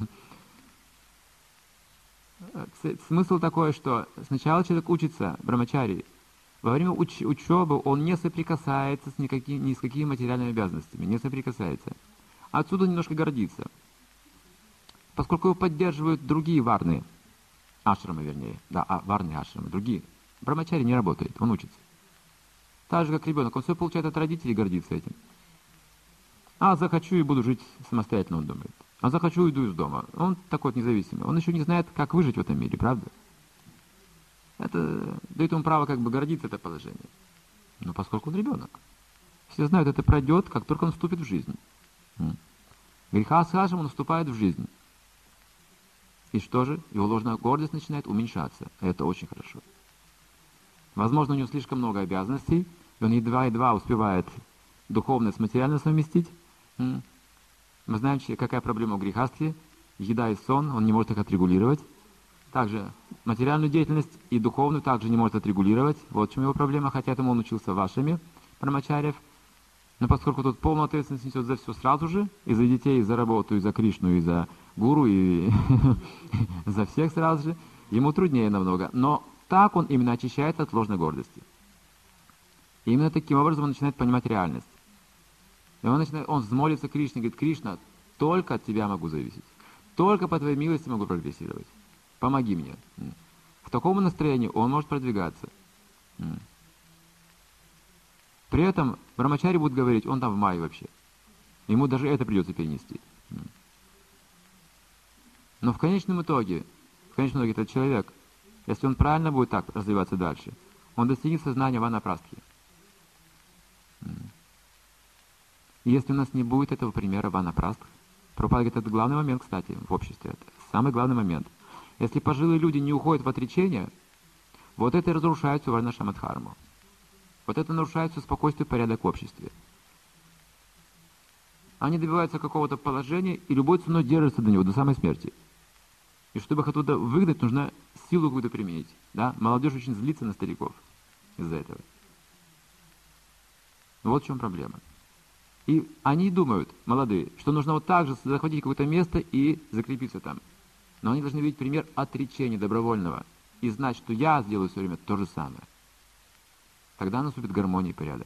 Смысл такой, что сначала человек учится брамачари. Во время учебы он не соприкасается ни с какими материальными обязанностями, не соприкасается. Отсюда немножко гордится. Поскольку его поддерживают другие варны, ашрамы вернее, варны ашрамы, другие. Брамачари не работает, он учится. Так же, как ребенок, он все получает от родителей и гордится этим. Захочу и буду жить самостоятельно, он думает. Захочу, уйду из дома. Он такой вот независимый. Он еще не знает, как выжить в этом мире, правда? Это дает ему право как бы гордиться это положение. Но поскольку он ребенок. Все знают, это пройдет, как только он вступит в жизнь. Греха с хашем он вступает в жизнь. И что же? Его ложная гордость начинает уменьшаться. Это очень хорошо. Возможно, у него слишком много обязанностей, и он едва успевает духовное с материальным совместить. Мы знаем, какая проблема у грехастхи. Еда и сон, он не может их отрегулировать. Также материальную деятельность и духовную также не может отрегулировать. Вот в чем его проблема, хотя этому он учился вашими, брамачарьев. Но поскольку тут полную ответственность несет за все сразу же, и за детей, и за работу, и за Кришну, и за гуру, и за всех сразу же, ему труднее намного. Но так он именно очищается от ложной гордости. И именно таким образом он начинает понимать реальность. И он взмолится Кришне, говорит: Кришна, только от тебя могу зависеть. Только по твоей милости могу прогрессировать. Помоги мне. В таком настроении он может продвигаться. При этом брамачари будет говорить, он там в мае вообще. Ему даже это придется перенести. Но в конечном итоге этот человек, если он правильно будет так развиваться дальше, он достигнет сознания ванапрастхи. Если у нас не будет этого примера ванапрастх, Прабхупада говорит, это главный момент, кстати, в обществе. Это самый главный момент. Если пожилые люди не уходят в отречение, вот это и разрушает всю варнашамадхарму. Вот это нарушает все спокойствие и порядок в обществе. Они добиваются какого-то положения, и любой ценой держатся до него, до самой смерти. И чтобы их оттуда выгнать, нужно силу какую-то применить. Да? Молодежь очень злится на стариков из-за этого. Вот в чем проблема. И они думают, молодые, что нужно вот так же захватить какое-то место и закрепиться там. Но они должны видеть пример отречения добровольного и знать, что я сделаю все время то же самое. Тогда наступит гармония и порядок.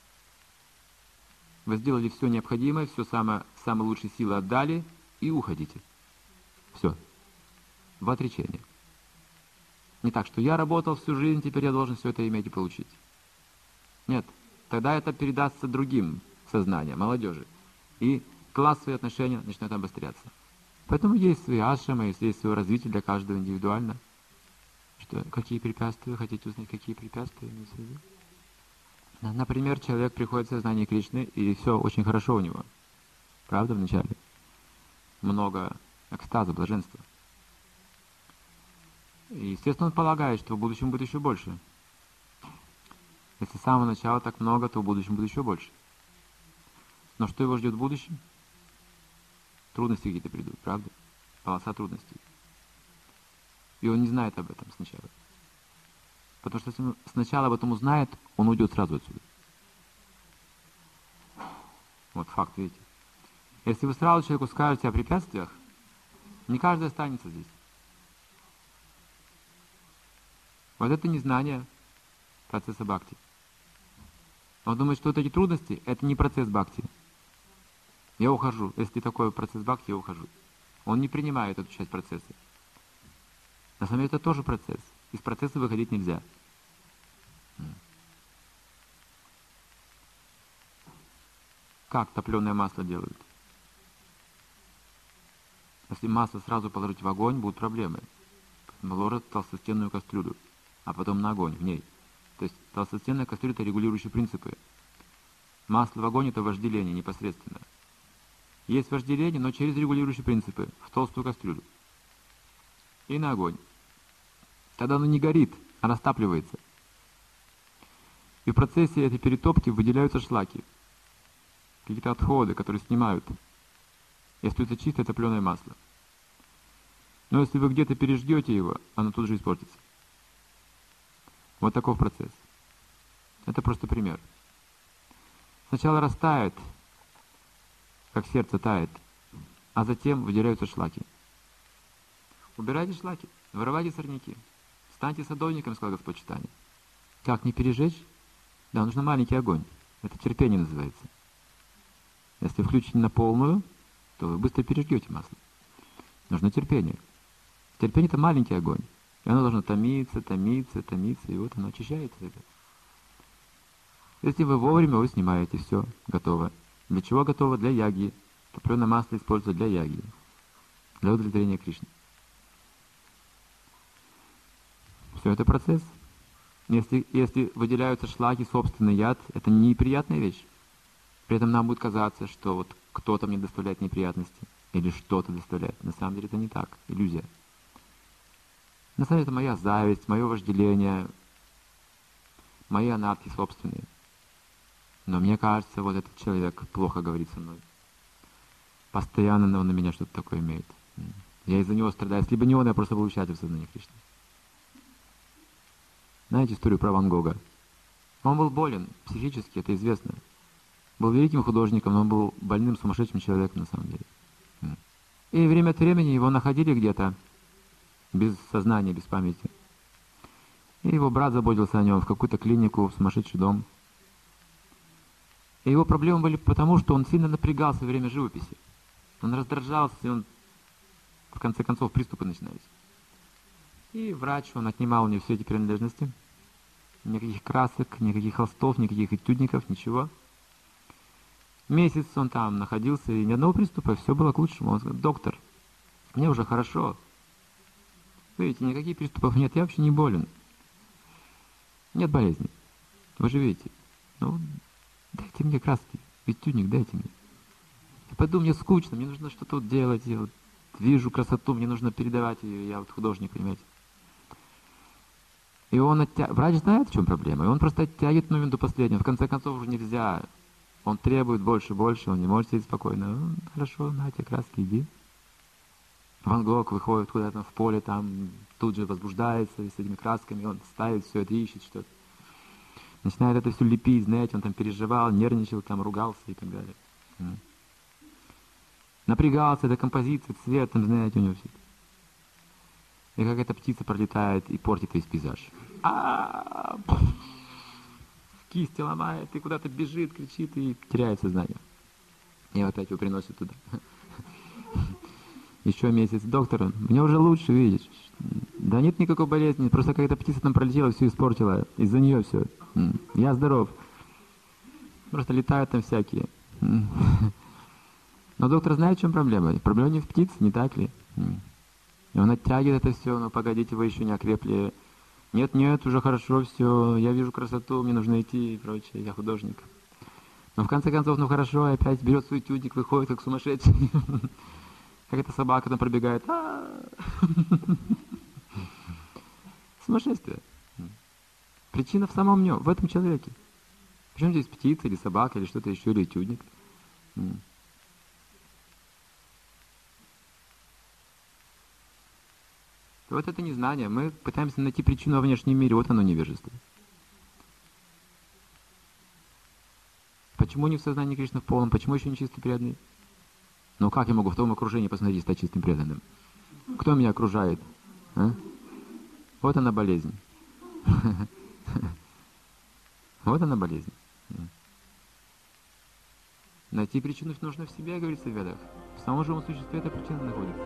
Вы сделали все необходимое, все самые лучшие силы отдали и уходите. Все. В отречение. Не так, что я работал всю жизнь, теперь я должен все это иметь и получить. Нет. Тогда это передастся другим сознаниям, молодежи. И классовые отношения начинают обостряться. Поэтому есть свои ашрамы, есть свое развитие для каждого индивидуально. Что, какие препятствия? Хотите узнать, какие препятствия? Например, человек приходит в сознание Кришны, и все очень хорошо у него. Правда, вначале? Много экстаза, блаженства. И, естественно, он полагает, что в будущем будет еще больше. Если с самого начала так много, то в будущем будет еще больше. Но что его ждет в будущем? Трудности какие-то придут, правда? Полоса трудностей. И он не знает об этом сначала. Потому что если он сначала об этом узнает, он уйдет сразу отсюда. Вот факт, видите. Если вы сразу человеку скажете о препятствиях, не каждый останется здесь. Вот это незнание. процесса бхакти. Он думает, что вот эти трудности — это не процесс бхакти. Я ухожу. Если такой процесс бхакти, я ухожу. Он не принимает эту часть процесса. На самом деле это тоже процесс. Из процесса выходить нельзя. Как топленое масло делают? Если масло сразу положить в огонь, будут проблемы. Ложат толстостенную кастрюлю, а потом на огонь в ней. То есть толстостенная кастрюля — это регулирующие принципы. Масло в огонь — это вожделение непосредственно. Есть вожделение, но через регулирующие принципы в толстую кастрюлю. И на огонь. Тогда оно не горит, а растапливается. И в процессе этой перетопки выделяются шлаки. Какие-то отходы, которые снимают. И остается чистое топленое масло. Но если вы где-то переждете его, оно тут же испортится. Вот таков процесс. Это просто пример. Сначала растает, как сердце тает, а затем выделяются шлаки. Убирайте шлаки, вырывайте сорняки. Станьте садовником, сказал Господь Чайтанья. Как не пережечь? Да, нужно маленький огонь. Это терпение называется. Если включите на полную, то вы быстро пережгете масло. Нужно терпение. Терпение — это маленький огонь. И оно должно томиться, томиться, томиться, и вот оно очищается. Если вы вовремя, вы снимаете, все, готово. Для чего готово? Для яги. Топленое масло используется для яги. Для удовлетворения Кришны. Все это процесс. Если выделяются шлаки, собственный яд, это неприятная вещь. При этом нам будет казаться, что вот кто-то мне доставляет неприятности, или что-то доставляет. На самом деле это не так, иллюзия. На самом деле это моя зависть, мое вожделение, мои анархи собственные. Но мне кажется, вот этот человек плохо говорит со мной. Постоянно он на меня что-то такое имеет. Я из-за него страдаю. Если бы не он, я просто был счастлив в сознании Кришны. Знаете историю про Ван Гога? Он был болен психически, это известно. Был великим художником, но он был больным, сумасшедшим человеком на самом деле. И время от времени его находили где-то, без сознания, без памяти. И его брат заботился о нем в какую-то клинику, в сумасшедший дом. И его проблемы были потому, что он сильно напрягался во время живописи. Он раздражался, и он, в конце концов, приступы начинались. И врач, он отнимал у него все эти принадлежности. Никаких красок, никаких холстов, никаких этюдников, ничего. Месяц он там находился, и ни одного приступа, все было к лучшему. Он сказал: доктор, мне уже хорошо. Видите, никаких приступов нет, я вообще не болен. Нет болезни. Вы же видите. Ну, дайте мне краски, этюдник дайте мне. Я пойду, мне скучно, мне нужно что-то вот делать. Я вот вижу красоту, мне нужно передавать ее, я вот художник, понимаете. И он врач знает, в чем проблема, и он просто оттягивает момент до последнего. В конце концов уже нельзя. Он требует больше, он не может сидеть спокойно. Ну, хорошо, на эти краски, иди. Ван Гог выходит куда-то в поле, там тут же возбуждается с этими красками, он ставит все это, ищет что-то. Начинает это все лепить, знаете, он там переживал, нервничал, там ругался и так далее. Напрягался, это композиция, цвет, там, знаете, у него все. И как эта птица пролетает и портит весь пейзаж. Кисти ломает, и куда-то бежит, кричит и теряет сознание. И вот опять его приносят туда. Еще месяц. Доктор, мне уже лучше, видишь. Да нет никакой болезни, просто какая-то птица там пролетела, все испортила. Из-за нее все. Я здоров. Просто летают там всякие. Но доктор знает, в чем проблема. Проблема не в птице, не так ли? И он оттягивает это все, но погодите, вы еще не окрепли. Нет, уже хорошо все, я вижу красоту, мне нужно идти и прочее, я художник. Но в конце концов, ну хорошо, опять берет свой этюдник, выходит как сумасшедший. Как эта собака там пробегает. Сумасшествие. Причина в самом нем, в этом человеке. Причем здесь птица или собака, или что-то еще, или этюдник. Вот это незнание. Мы пытаемся найти причину во внешнем мире, вот оно невежество. Почему не в сознании Кришны в полном? Почему еще не чистый преданный? Ну как я могу в том окружении посмотреть, стать чистым преданным? Кто меня окружает? А? Вот она болезнь. Вот она болезнь. Найти причину нужно в себе, говорится в Ведах. В самом живом существе эта причина находится.